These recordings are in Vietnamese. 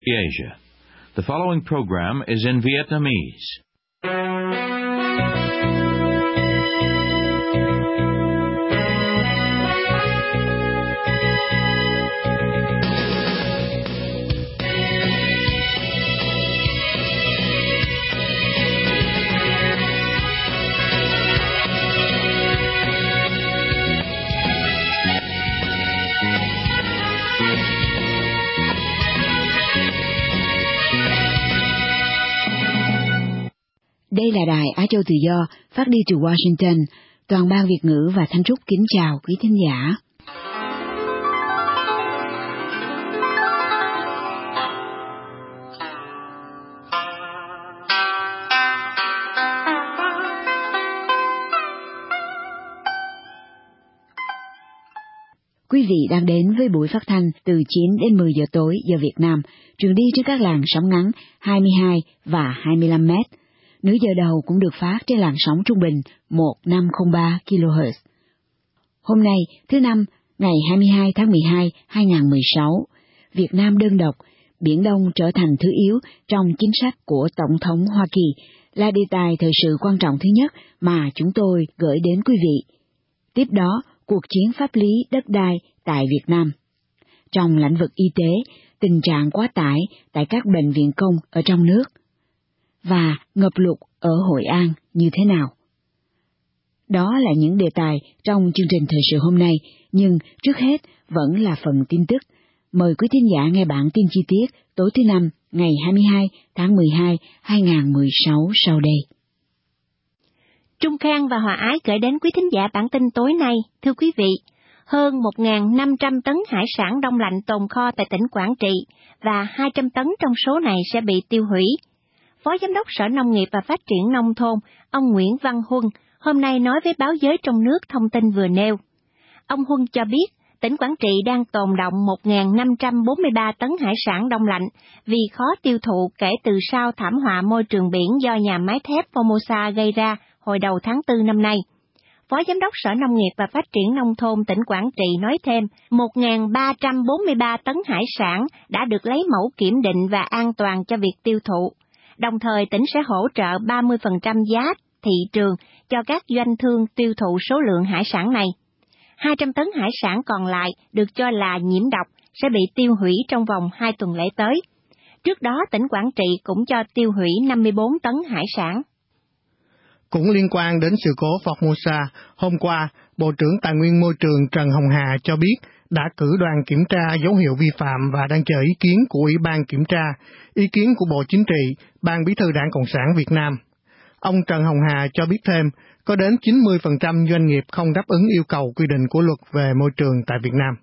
Asia. The following program is in Vietnamese. Đây là Đài Á Châu Tự Do, phát đi từ Washington. Toàn ban Việt ngữ và Thanh Trúc kính chào quý thính giả. Quý vị đang đến với buổi phát thanh từ 9 đến 10 giờ tối giờ Việt Nam, truyền đi trên các làn sóng ngắn 22 và 25 mét. Nửa giờ đầu cũng được phát trên làn sóng trung bình 1503 kHz. Hôm nay, thứ Năm, ngày 22 tháng 12, 2016, Việt Nam đơn độc, Biển Đông trở thành thứ yếu trong chính sách của Tổng thống Hoa Kỳ là đề tài thời sự quan trọng thứ nhất mà chúng tôi gửi đến quý vị. Tiếp đó, cuộc chiến pháp lý đất đai tại Việt Nam. Trong lĩnh vực y tế, tình trạng quá tải tại các bệnh viện công ở trong nước. Và ngập lụt ở Hội An như thế nào? Đó là những đề tài trong chương trình thời sự hôm nay, nhưng trước hết vẫn là phần tin tức. Mời quý thính giả nghe bản tin chi tiết tối thứ Năm, ngày 22 tháng 12, 2016 sau đây. Trung Khang và Hòa Ái gửi đến quý thính giả bản tin tối nay. Thưa quý vị, hơn 1.500 tấn hải sản đông lạnh tồn kho tại tỉnh Quảng Trị và 200 tấn trong số này sẽ bị tiêu hủy. Phó Giám đốc Sở Nông nghiệp và Phát triển Nông thôn, ông Nguyễn Văn Huân, hôm nay nói với báo giới trong nước thông tin vừa nêu. Ông Huân cho biết, tỉnh Quảng Trị đang tồn động 1.543 tấn hải sản đông lạnh vì khó tiêu thụ kể từ sau thảm họa môi trường biển do nhà máy thép Formosa gây ra hồi đầu tháng 4 năm nay. Phó Giám đốc Sở Nông nghiệp và Phát triển Nông thôn tỉnh Quảng Trị nói thêm, 1.343 tấn hải sản đã được lấy mẫu kiểm định và an toàn cho việc tiêu thụ. Đồng thời tỉnh sẽ hỗ trợ 30% giá thị trường cho các doanh thương tiêu thụ số lượng hải sản này. 200 tấn hải sản còn lại được cho là nhiễm độc sẽ bị tiêu hủy trong vòng 2 tuần lễ tới. Trước đó tỉnh Quảng Trị cũng cho tiêu hủy 54 tấn hải sản. Cũng liên quan đến sự cố Formosa, hôm qua, Bộ trưởng Tài nguyên Môi trường Trần Hồng Hà cho biết đã cử đoàn kiểm tra dấu hiệu vi phạm và đang chờ ý kiến của Ủy ban Kiểm tra, ý kiến của Bộ Chính trị, Ban Bí thư Đảng Cộng sản Việt Nam. Ông Trần Hồng Hà cho biết thêm, có đến 90% doanh nghiệp không đáp ứng yêu cầu quy định của luật về môi trường tại Việt Nam.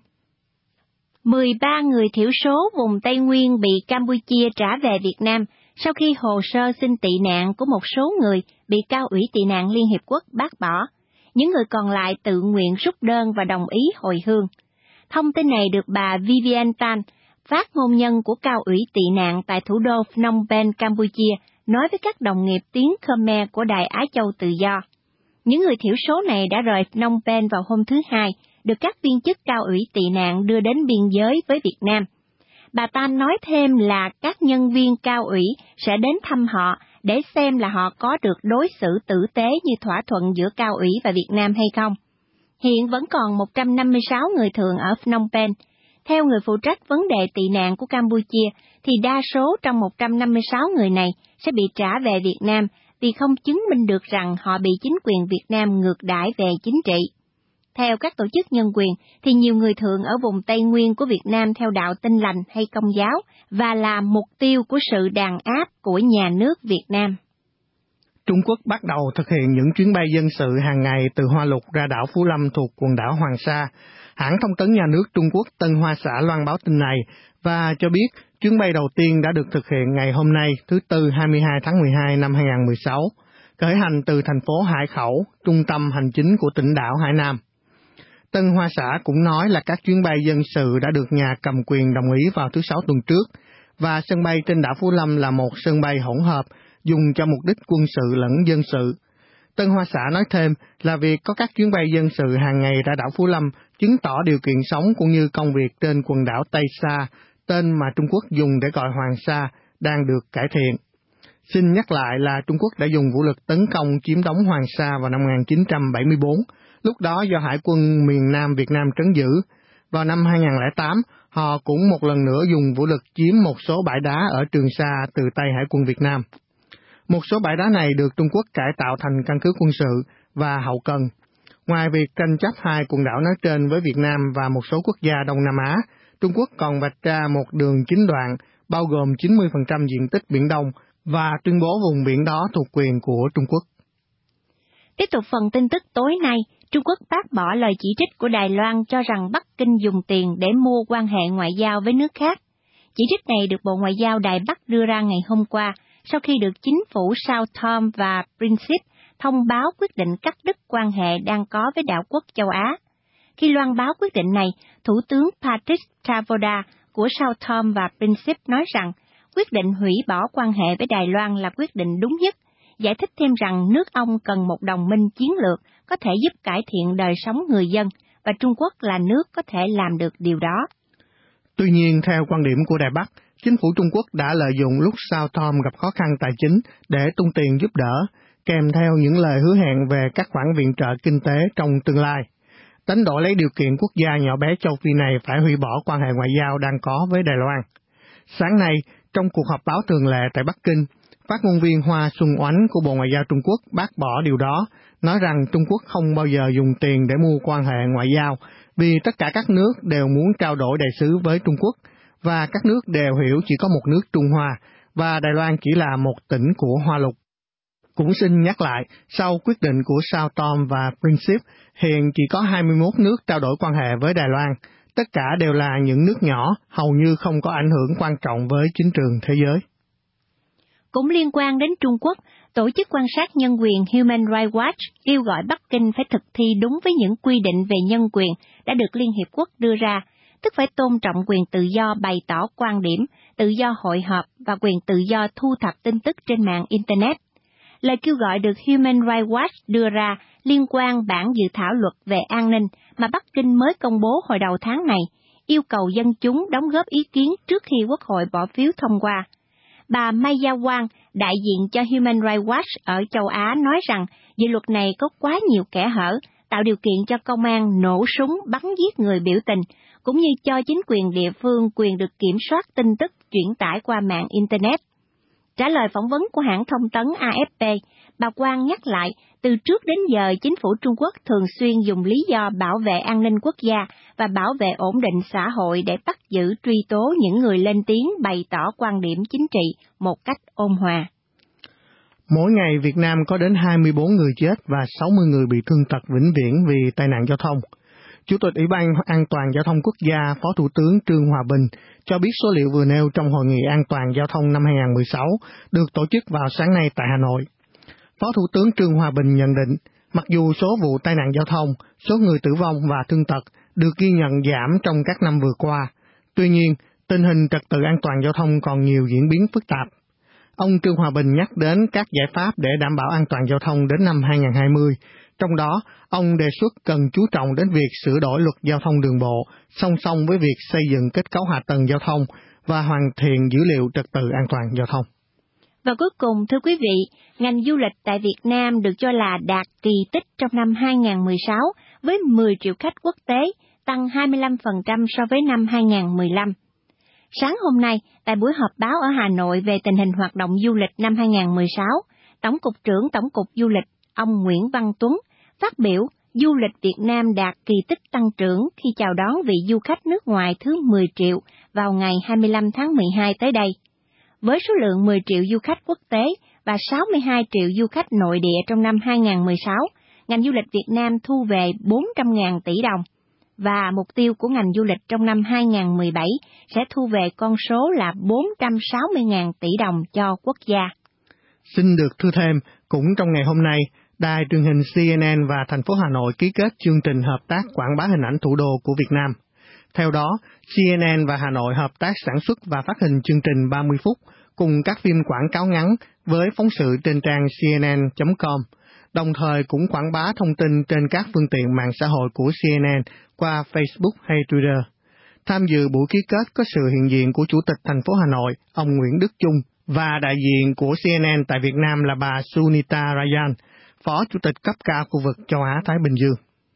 13 người thiểu số vùng Tây Nguyên bị Campuchia trả về Việt Nam sau khi hồ sơ xin tị nạn của một số người bị Cao ủy Tị nạn Liên Hiệp Quốc bác bỏ. Những người còn lại tự nguyện rút đơn và đồng ý hồi hương. Thông tin này được bà Vivian Tan, phát ngôn nhân của Cao ủy Tị nạn tại thủ đô Phnom Penh, Campuchia, nói với các đồng nghiệp tiếng Khmer của Đài Á Châu Tự Do. Những người thiểu số này đã rời Phnom Penh vào hôm thứ Hai, được các viên chức Cao ủy Tị nạn đưa đến biên giới với Việt Nam. Bà Tan nói thêm là các nhân viên Cao ủy sẽ đến thăm họ để xem là họ có được đối xử tử tế như thỏa thuận giữa Cao ủy và Việt Nam hay không. Hiện vẫn còn 156 người thường ở Phnom Penh. Theo người phụ trách vấn đề tị nạn của Campuchia, thì đa số trong 156 người này sẽ bị trả về Việt Nam vì không chứng minh được rằng họ bị chính quyền Việt Nam ngược đãi về chính trị. Theo các tổ chức nhân quyền, thì nhiều người thường ở vùng Tây Nguyên của Việt Nam theo đạo Tin lành hay Công giáo và là mục tiêu của sự đàn áp của nhà nước Việt Nam. Trung Quốc bắt đầu thực hiện những chuyến bay dân sự hàng ngày từ Hoa Lục ra đảo Phú Lâm thuộc quần đảo Hoàng Sa. Hãng thông tấn nhà nước Trung Quốc Tân Hoa Xã loan báo tin này và cho biết chuyến bay đầu tiên đã được thực hiện ngày hôm nay, thứ Tư 22 tháng 12 năm 2016, khởi hành từ thành phố Hải Khẩu, trung tâm hành chính của tỉnh đảo Hải Nam. Tân Hoa Xã cũng nói là các chuyến bay dân sự đã được nhà cầm quyền đồng ý vào thứ Sáu tuần trước, và sân bay trên đảo Phú Lâm là một sân bay hỗn hợp dùng cho mục đích quân sự lẫn dân sự. Tân Hoa Xã nói thêm là việc có các chuyến bay dân sự hàng ngày ra đảo Phú Lâm chứng tỏ điều kiện sống cũng như công việc trên quần đảo Tây Sa, tên mà Trung Quốc dùng để gọi Hoàng Sa, đang được cải thiện. Xin nhắc lại là Trung Quốc đã dùng vũ lực tấn công chiếm đóng Hoàng Sa vào năm 1974, lúc đó do Hải quân miền Nam Việt Nam trấn giữ. Vào năm 2008, họ cũng một lần nữa dùng vũ lực chiếm một số bãi đá ở Trường Sa từ tay Hải quân Việt Nam. Một số bãi đá này được Trung Quốc cải tạo thành căn cứ quân sự và hậu cần. Ngoài việc tranh chấp hai quần đảo nói trên với Việt Nam và một số quốc gia Đông Nam Á, Trung Quốc còn vạch ra một đường chín đoạn bao gồm 90% diện tích Biển Đông và tuyên bố vùng biển đó thuộc quyền của Trung Quốc. Tiếp tục phần tin tức tối nay, Trung Quốc bác bỏ lời chỉ trích của Đài Loan cho rằng Bắc Kinh dùng tiền để mua quan hệ ngoại giao với nước khác. Chỉ trích này được Bộ Ngoại giao Đài Bắc đưa ra ngày hôm qua, sau khi được chính phủ Sao Tome và Principe thông báo quyết định cắt đứt quan hệ đang có với đảo quốc châu Á. Khi loan báo quyết định này, Thủ tướng Patrick Tavoda của Sao Tome và Principe nói rằng quyết định hủy bỏ quan hệ với Đài Loan là quyết định đúng nhất, giải thích thêm rằng nước ông cần một đồng minh chiến lược có thể giúp cải thiện đời sống người dân, và Trung Quốc là nước có thể làm được điều đó. Tuy nhiên, theo quan điểm của Đài Bắc, chính phủ Trung Quốc đã lợi dụng lúc Sao Tome gặp khó khăn tài chính để tung tiền giúp đỡ, kèm theo những lời hứa hẹn về các khoản viện trợ kinh tế trong tương lai. Đánh đổi lấy điều kiện quốc gia nhỏ bé châu Phi này phải hủy bỏ quan hệ ngoại giao đang có với Đài Loan. Sáng nay, trong cuộc họp báo thường lệ tại Bắc Kinh, phát ngôn viên Hoa Xuân Oánh của Bộ Ngoại giao Trung Quốc bác bỏ điều đó, nói rằng Trung Quốc không bao giờ dùng tiền để mua quan hệ ngoại giao, vì tất cả các nước đều muốn trao đổi đại sứ với Trung Quốc, và các nước đều hiểu chỉ có một nước Trung Hoa, và Đài Loan chỉ là một tỉnh của Hoa Lục. Cũng xin nhắc lại, sau quyết định của Sao Tome và Principe, hiện chỉ có 21 nước trao đổi quan hệ với Đài Loan. Tất cả đều là những nước nhỏ, hầu như không có ảnh hưởng quan trọng với chính trường thế giới. Cũng liên quan đến Trung Quốc, Tổ chức quan sát nhân quyền Human Rights Watch kêu gọi Bắc Kinh phải thực thi đúng với những quy định về nhân quyền đã được Liên Hiệp Quốc đưa ra, tức phải tôn trọng quyền tự do bày tỏ quan điểm, tự do hội họp và quyền tự do thu thập tin tức trên mạng Internet. Lời kêu gọi được Human Rights Watch đưa ra liên quan bản dự thảo luật về an ninh mà Bắc Kinh mới công bố hồi đầu tháng này, yêu cầu dân chúng đóng góp ý kiến trước khi Quốc hội bỏ phiếu thông qua. Bà Maya Wang, đại diện cho Human Rights Watch ở châu Á, nói rằng dự luật này có quá nhiều kẽ hở, tạo điều kiện cho công an nổ súng bắn giết người biểu tình, cũng như cho chính quyền địa phương quyền được kiểm soát tin tức chuyển tải qua mạng Internet. Trả lời phỏng vấn của hãng thông tấn AFP, bà Quang nhắc lại, từ trước đến giờ chính phủ Trung Quốc thường xuyên dùng lý do bảo vệ an ninh quốc gia và bảo vệ ổn định xã hội để bắt giữ truy tố những người lên tiếng bày tỏ quan điểm chính trị một cách ôn hòa. Mỗi ngày Việt Nam có đến 24 người chết và 60 người bị thương tật vĩnh viễn vì tai nạn giao thông. Chủ tịch Ủy ban An toàn Giao thông Quốc gia, Phó Thủ tướng Trương Hòa Bình cho biết số liệu vừa nêu trong Hội nghị An toàn Giao thông năm 2016 được tổ chức vào sáng nay tại Hà Nội. Phó Thủ tướng Trương Hòa Bình nhận định, mặc dù số vụ tai nạn giao thông, số người tử vong và thương tật được ghi nhận giảm trong các năm vừa qua, tuy nhiên, tình hình trật tự an toàn giao thông còn nhiều diễn biến phức tạp. Ông Trương Hòa Bình nhắc đến các giải pháp để đảm bảo an toàn giao thông đến năm 2020, trong đó, ông đề xuất cần chú trọng đến việc sửa đổi luật giao thông đường bộ, song song với việc xây dựng kết cấu hạ tầng giao thông và hoàn thiện dữ liệu trật tự an toàn giao thông. Và cuối cùng, thưa quý vị, ngành du lịch tại Việt Nam được cho là đạt kỳ tích trong năm 2016 với 10 triệu khách quốc tế, tăng 25% so với năm 2015. Sáng hôm nay, tại buổi họp báo ở Hà Nội về tình hình hoạt động du lịch năm 2016, Tổng cục trưởng Tổng cục Du lịch, ông Nguyễn Văn Tuấn, phát biểu du lịch Việt Nam đạt kỳ tích tăng trưởng khi chào đón vị du khách nước ngoài thứ 10 triệu vào ngày 25 tháng 12 tới đây. Với số lượng 10 triệu du khách quốc tế và 62 triệu du khách nội địa trong năm 2016, ngành du lịch Việt Nam thu về 400.000 tỷ đồng, và mục tiêu của ngành du lịch trong năm 2017 sẽ thu về con số là 460.000 tỷ đồng cho quốc gia. Xin được thưa thêm, cũng trong ngày hôm nay, Đài truyền hình CNN và thành phố Hà Nội ký kết chương trình hợp tác quảng bá hình ảnh thủ đô của Việt Nam. Theo đó, CNN và Hà Nội hợp tác sản xuất và phát hình chương trình 30 phút cùng các phim quảng cáo ngắn với phóng sự trên trang cnn.com, đồng thời cũng quảng bá thông tin trên các phương tiện mạng xã hội của CNN qua Facebook hay Twitter. Tham dự buổi ký kết có sự hiện diện của Chủ tịch thành phố Hà Nội, ông Nguyễn Đức Chung, và đại diện của CNN tại Việt Nam là bà Sunita Rajan, Phó Chủ tịch cấp cao khu vực châu Á-Thái Bình Dương.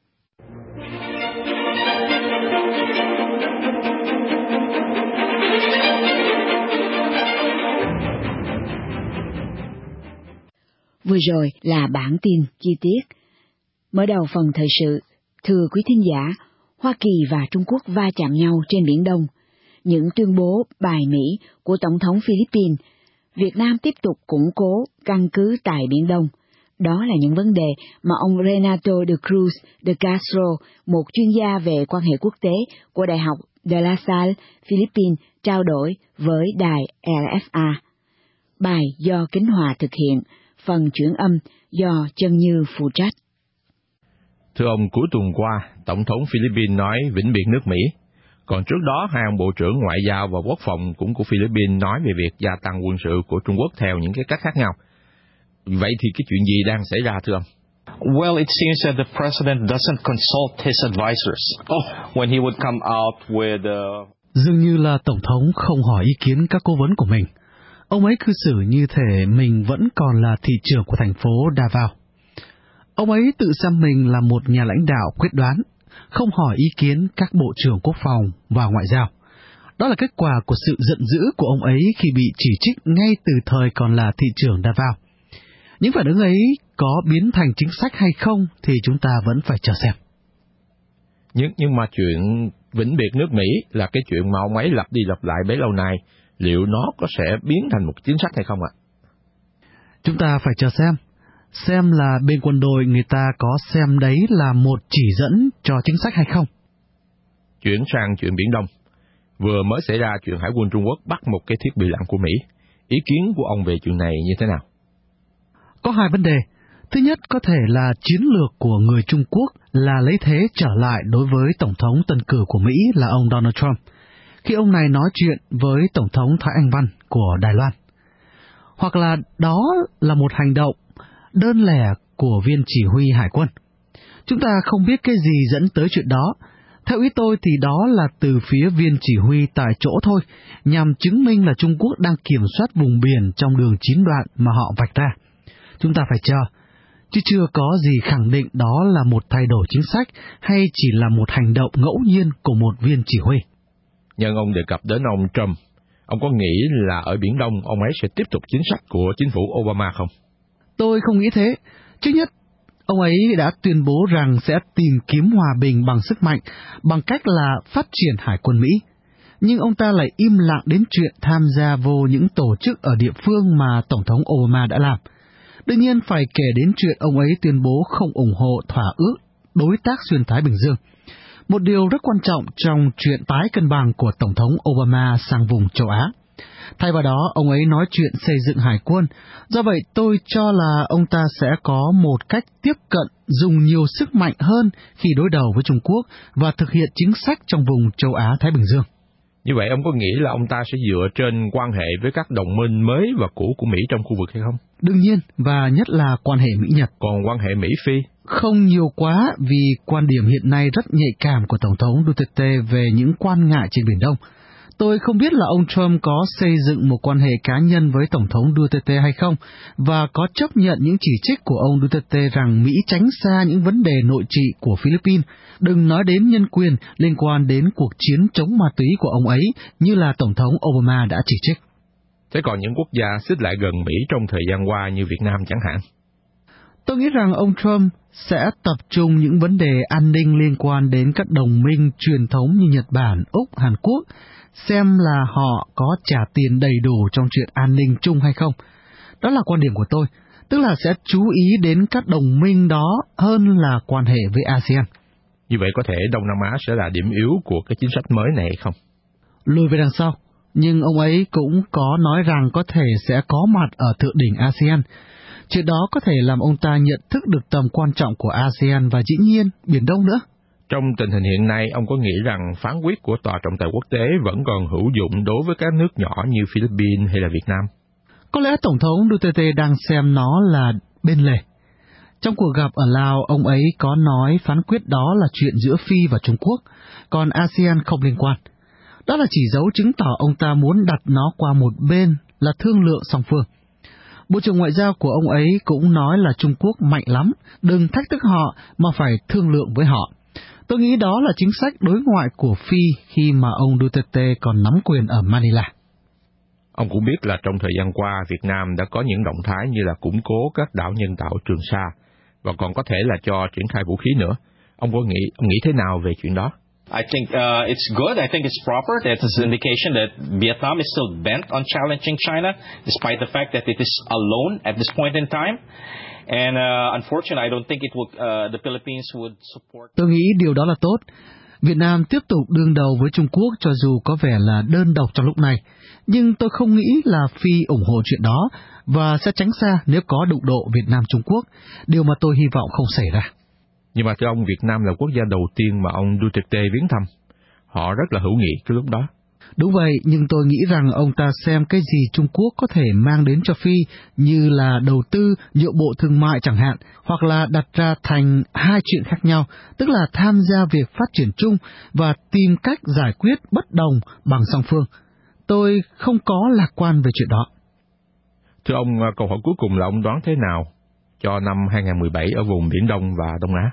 Vừa rồi là bản tin chi tiết. Mở đầu phần thời sự, thưa quý thính giả, Hoa Kỳ và Trung Quốc va chạm nhau trên Biển Đông. Những tuyên bố bài Mỹ của Tổng thống Philippines, Việt Nam tiếp tục củng cố căn cứ tại Biển Đông. Đó là những vấn đề mà ông Renato de Cruz de Castro, một chuyên gia về quan hệ quốc tế của Đại học De La Salle, Philippines, trao đổi với đài RFA. Bài do Kính Hòa thực hiện, phần chuyển âm do Chân Như phụ trách. Thưa ông, cuối tuần qua, Tổng thống Philippines nói vĩnh biệt nước Mỹ. Còn trước đó, hai ông Bộ trưởng Ngoại giao và Quốc phòng cũng của Philippines nói về việc gia tăng quân sự của Trung Quốc theo những cái cách khác nhau. Vậy thì cái chuyện gì đang xảy ra thưa ông? Well, it seems that the president doesn't consult his advisors when he would come out with... Dường như là Tổng thống không hỏi ý kiến các cố vấn của mình. Ông ấy cư xử như thể mình vẫn còn là thị trưởng của thành phố Davao. Ông ấy tự xem mình là một nhà lãnh đạo quyết đoán, không hỏi ý kiến các bộ trưởng quốc phòng và ngoại giao. Đó là kết quả của sự giận dữ của ông ấy khi bị chỉ trích ngay từ thời còn là thị trưởng Davao. Những phản ứng ấy có biến thành chính sách hay không thì chúng ta vẫn phải chờ xem. Nhưng mà chuyện vĩnh biệt nước Mỹ là cái chuyện mà ông ấy lặp đi lặp lại bấy lâu nay, liệu nó có sẽ biến thành một chính sách hay không ạ? Chúng ta phải chờ xem là bên quân đội người ta có xem đấy là một chỉ dẫn cho chính sách hay không. Chuyển sang chuyện Biển Đông. Vừa mới xảy ra chuyện Hải quân Trung Quốc bắt một cái thiết bị lặn của Mỹ. Ý kiến của ông về chuyện này như thế nào? Có hai vấn đề. Thứ nhất có thể là chiến lược của người Trung Quốc là lấy thế trở lại đối với Tổng thống tân cử của Mỹ là ông Donald Trump, khi ông này nói chuyện với Tổng thống Thái Anh Văn của Đài Loan. Hoặc là đó là một hành động đơn lẻ của viên chỉ huy hải quân. Chúng ta không biết cái gì dẫn tới chuyện đó. Theo ý tôi thì đó là từ phía viên chỉ huy tại chỗ thôi, nhằm chứng minh là Trung Quốc đang kiểm soát vùng biển trong đường 9 đoạn mà họ vạch ra. Chúng ta phải chờ, chứ chưa có gì khẳng định đó là một thay đổi chính sách hay chỉ là một hành động ngẫu nhiên của một viên chỉ huy. Nhân ông đề cập đến ông Trump, ông có nghĩ là ở Biển Đông ông ấy sẽ tiếp tục chính sách của chính phủ Obama không? Tôi không nghĩ thế. Trước nhất, ông ấy đã tuyên bố rằng sẽ tìm kiếm hòa bình bằng sức mạnh, bằng cách là phát triển hải quân Mỹ. Nhưng ông ta lại im lặng đến chuyện tham gia vô những tổ chức ở địa phương mà Tổng thống Obama đã làm. Đương nhiên phải kể đến chuyện ông ấy tuyên bố không ủng hộ thỏa ước đối tác xuyên Thái Bình Dương. Một điều rất quan trọng trong chuyện tái cân bằng của Tổng thống Obama sang vùng châu Á. Thay vào đó, ông ấy nói chuyện xây dựng hải quân. Do vậy, tôi cho là ông ta sẽ có một cách tiếp cận dùng nhiều sức mạnh hơn khi đối đầu với Trung Quốc và thực hiện chính sách trong vùng châu Á-Thái Bình Dương. Như vậy, ông có nghĩ là ông ta sẽ dựa trên quan hệ với các đồng minh mới và cũ của Mỹ trong khu vực hay không? Đương nhiên, và nhất là quan hệ Mỹ-Nhật. Còn quan hệ Mỹ-Phi? Không nhiều quá, vì quan điểm hiện nay rất nhạy cảm của Tổng thống Duterte về những quan ngại trên Biển Đông. Tôi không biết là ông Trump có xây dựng một quan hệ cá nhân với Tổng thống Duterte hay không, và có chấp nhận những chỉ trích của ông Duterte rằng Mỹ tránh xa những vấn đề nội trị của Philippines, đừng nói đến nhân quyền liên quan đến cuộc chiến chống ma túy của ông ấy như là Tổng thống Obama đã chỉ trích. Thế còn những quốc gia xích lại gần Mỹ trong thời gian qua như Việt Nam chẳng hạn? Tôi nghĩ rằng ông Trump sẽ tập trung những vấn đề an ninh liên quan đến các đồng minh truyền thống như Nhật Bản, Úc, Hàn Quốc, xem là họ có trả tiền đầy đủ trong chuyện an ninh chung hay không. Đó là quan điểm của tôi, tức là sẽ chú ý đến các đồng minh đó hơn là quan hệ với ASEAN. Như vậy có thể Đông Nam Á sẽ là điểm yếu của cái chính sách mới này không? Lùi về đằng sau, nhưng ông ấy cũng có nói rằng có thể sẽ có mặt ở thượng đỉnh ASEAN. Chuyện đó có thể làm ông ta nhận thức được tầm quan trọng của ASEAN và dĩ nhiên Biển Đông nữa. Trong tình hình hiện nay, ông có nghĩ rằng phán quyết của Tòa trọng tài quốc tế vẫn còn hữu dụng đối với các nước nhỏ như Philippines hay là Việt Nam? Có lẽ Tổng thống Duterte đang xem nó là bên lề. Trong cuộc gặp ở Lào, ông ấy có nói phán quyết đó là chuyện giữa Phi và Trung Quốc, còn ASEAN không liên quan. Đó là chỉ dấu chứng tỏ ông ta muốn đặt nó qua một bên là thương lượng song phương. Bộ trưởng Ngoại giao của ông ấy cũng nói là Trung Quốc mạnh lắm, đừng thách thức họ mà phải thương lượng với họ. Tôi nghĩ đó là chính sách đối ngoại của Phi khi mà ông Duterte còn nắm quyền ở Manila. Ông cũng biết là trong thời gian qua, Việt Nam đã có những động thái như là củng cố các đảo nhân tạo Trường Sa, và còn có thể là cho triển khai vũ khí nữa. Ông nghĩ thế nào về chuyện đó? I think it's good. I think it's proper. That's an indication that Vietnam is still bent on challenging China, despite the fact that it is alone at this point in time. And unfortunately, I don't think the Philippines would support. Tôi nghĩ điều đó là tốt. Việt Nam tiếp tục đương đầu với Trung Quốc cho dù có vẻ là đơn độc trong lúc này. Nhưng tôi không nghĩ là Phi ủng hộ chuyện đó và sẽ tránh xa nếu có đụng độ Việt Nam-Trung Quốc, điều mà tôi hy vọng không xảy ra. Nhưng mà thưa ông, Việt Nam là quốc gia đầu tiên mà ông Duterte viếng thăm. Họ rất là hữu nghị cái lúc đó. Đúng vậy, nhưng tôi nghĩ rằng ông ta xem cái gì Trung Quốc có thể mang đến cho Phi như là đầu tư, nhượng bộ thương mại chẳng hạn, hoặc là đặt ra thành hai chuyện khác nhau, tức là tham gia việc phát triển chung và tìm cách giải quyết bất đồng bằng song phương. Tôi không có lạc quan về chuyện đó. Thưa ông, câu hỏi cuối cùng là ông đoán thế nào cho năm 2017 ở vùng Biển Đông và Đông Á?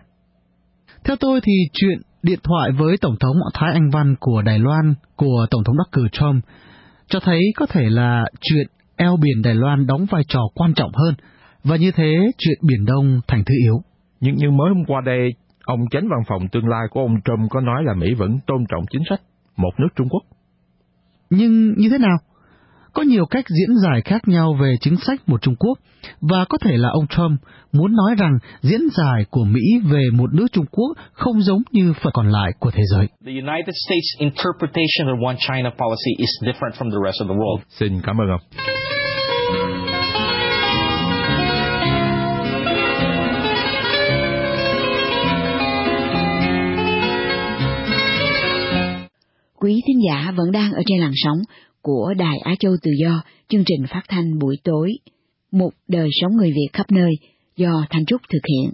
Theo tôi thì chuyện điện thoại với Tổng thống Thái Anh Văn của Đài Loan của Tổng thống đắc cử Trump cho thấy có thể là chuyện eo biển Đài Loan đóng vai trò quan trọng hơn, và như thế chuyện Biển Đông thành thứ yếu. Nhưng mới hôm qua đây, ông chánh văn phòng tương lai của ông Trump có nói là Mỹ vẫn tôn trọng chính sách một nước Trung Quốc. Nhưng như thế nào? Có nhiều cách diễn giải khác nhau về chính sách một Trung Quốc, và có thể là ông Trump muốn nói rằng diễn giải của Mỹ về một nước Trung Quốc không giống như phần còn lại của thế giới. The United States interpretation of One China policy is different from the rest of the world. Xin cảm ơn ông. Quý thính giả vẫn đang ở trên làn sóng của Đài Á Châu Tự Do, chương trình phát thanh buổi tối, một đời sống người Việt khắp nơi, do Thanh Trúc thực hiện.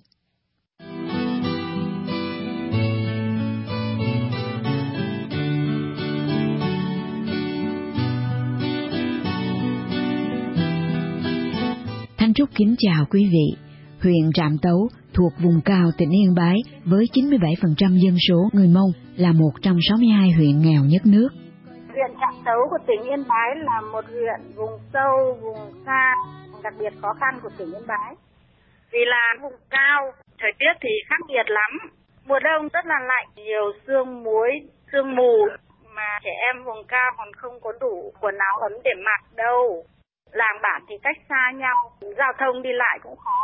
Thanh Trúc kính chào quý vị. Huyện Trạm Tấu thuộc vùng cao tỉnh Yên Bái với 97% dân số người Mông là một trong 62 huyện nghèo nhất nước. Huyện Trạm Tấu của tỉnh Yên Bái là một huyện vùng sâu, vùng xa, đặc biệt khó khăn của tỉnh Yên Bái. Vì là vùng cao, thời tiết thì khắc nghiệt lắm. Mùa đông rất là lạnh, nhiều sương muối, sương mù, mà trẻ em vùng cao còn không có đủ quần áo ấm để mặc đâu. Làng bản thì cách xa nhau, giao thông đi lại cũng khó.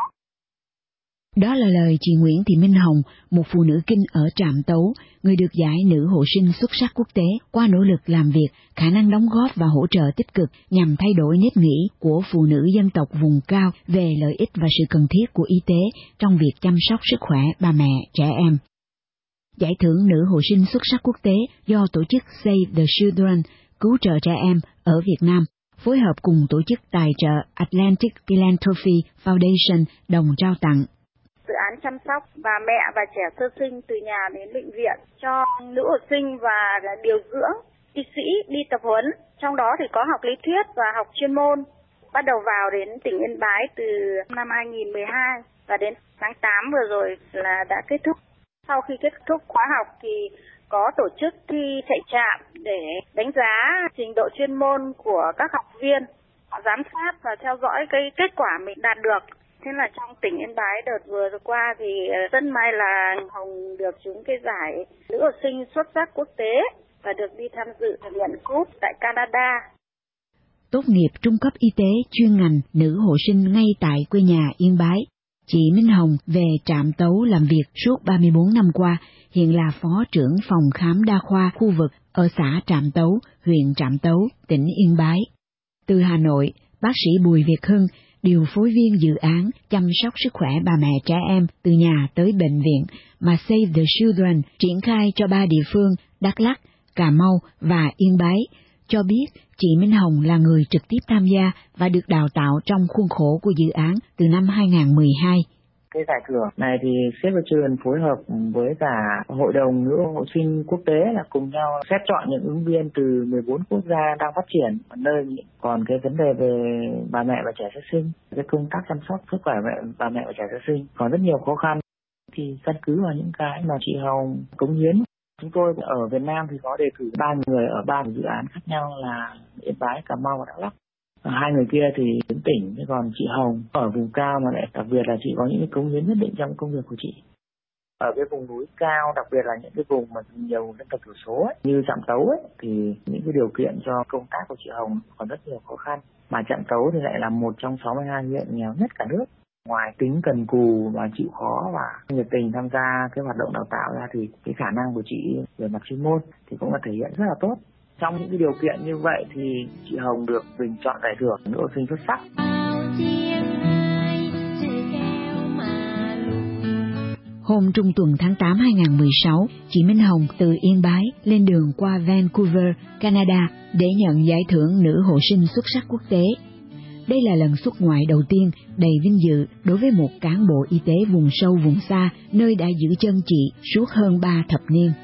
Đó là lời chị Nguyễn Thị Minh Hồng, một phụ nữ Kinh ở Trạm Tấu, người được giải nữ hộ sinh xuất sắc quốc tế qua nỗ lực làm việc, khả năng đóng góp và hỗ trợ tích cực nhằm thay đổi nếp nghĩ của phụ nữ dân tộc vùng cao về lợi ích và sự cần thiết của y tế trong việc chăm sóc sức khỏe bà mẹ, trẻ em. Giải thưởng nữ hộ sinh xuất sắc quốc tế do tổ chức Save the Children, cứu trợ trẻ em ở Việt Nam, phối hợp cùng tổ chức tài trợ Atlantic Philanthropy Foundation đồng trao tặng. Dự án chăm sóc bà mẹ và trẻ sơ sinh từ nhà đến bệnh viện cho nữ hộ sinh và điều dưỡng, y sĩ đi tập huấn, trong đó thì có học lý thuyết và học chuyên môn. Bắt đầu vào đến tỉnh Yên Bái từ năm 2012 và đến tháng 8 vừa rồi là đã kết thúc. Sau khi kết thúc khóa học thì có tổ chức thi chạy trạm để đánh giá trình độ chuyên môn của các học viên, họ giám sát và theo dõi cái kết quả mình đạt được. Thế là trong tỉnh Yên Bái đợt vừa qua thì rất may là Hồng được trúng cái giải nữ hộ sinh xuất sắc quốc tế và được đi tham dự nhận cúp tại Canada. Tốt nghiệp trung cấp y tế chuyên ngành nữ hộ sinh ngay tại quê nhà Yên Bái, chị Minh Hồng về Trạm Tấu làm việc suốt 34 năm qua, hiện là phó trưởng phòng khám đa khoa khu vực ở xã Trạm Tấu, huyện Trạm Tấu, tỉnh Yên Bái. Từ Hà Nội, bác sĩ Bùi Việt Hưng, điều phối viên dự án chăm sóc sức khỏe bà mẹ trẻ em từ nhà tới bệnh viện mà Save the Children triển khai cho 3 địa phương Đắk Lắk, Cà Mau và Yên Bái, cho biết chị Minh Hồng là người trực tiếp tham gia và được đào tạo trong khuôn khổ của dự án từ năm 2012. Cái giải thưởng này thì Save the Children phối hợp với cả Hội đồng Nữ hộ sinh quốc tế là cùng nhau xét chọn những ứng viên từ 14 quốc gia đang phát triển ở nơi. Còn cái vấn đề về bà mẹ và trẻ sơ sinh, cái công tác chăm sóc sức khỏe bà mẹ và trẻ sơ sinh còn rất nhiều khó khăn. Thì căn cứ vào những cái mà chị Hồng cống hiến, chúng tôi ở Việt Nam thì có đề cử 3 người ở 3 dự án khác nhau là Yên Bái, Cà Mau và Đắk Lắk. Hai người kia thì đến tỉnh, còn chị Hồng ở vùng cao mà lại đặc biệt là chị có những cống hiến nhất định trong công việc của chị. Ở cái vùng núi cao, đặc biệt là những cái vùng mà nhiều dân tộc thiểu số ấy, như Trạm Tấu ấy, thì những cái điều kiện cho công tác của chị Hồng còn rất nhiều khó khăn. Mà Trạm Tấu thì lại là một trong 62 huyện nghèo nhất cả nước. Ngoài tính cần cù và chịu khó và nhiệt tình tham gia cái hoạt động đào tạo ra thì cái khả năng của chị về mặt chuyên môn thì cũng là thể hiện rất là tốt. Trong những cái điều kiện như vậy thì chị Hồng được bình chọn giải thưởng nữ học sinh xuất sắc. Hôm trung tuần tháng 8 2016, chị Minh Hồng từ Yên Bái lên đường qua Vancouver, Canada để nhận giải thưởng nữ hộ sinh xuất sắc quốc tế. Đây là lần xuất ngoại đầu tiên đầy vinh dự đối với một cán bộ y tế vùng sâu vùng xa, nơi đã giữ chân chị suốt hơn 3 thập niên.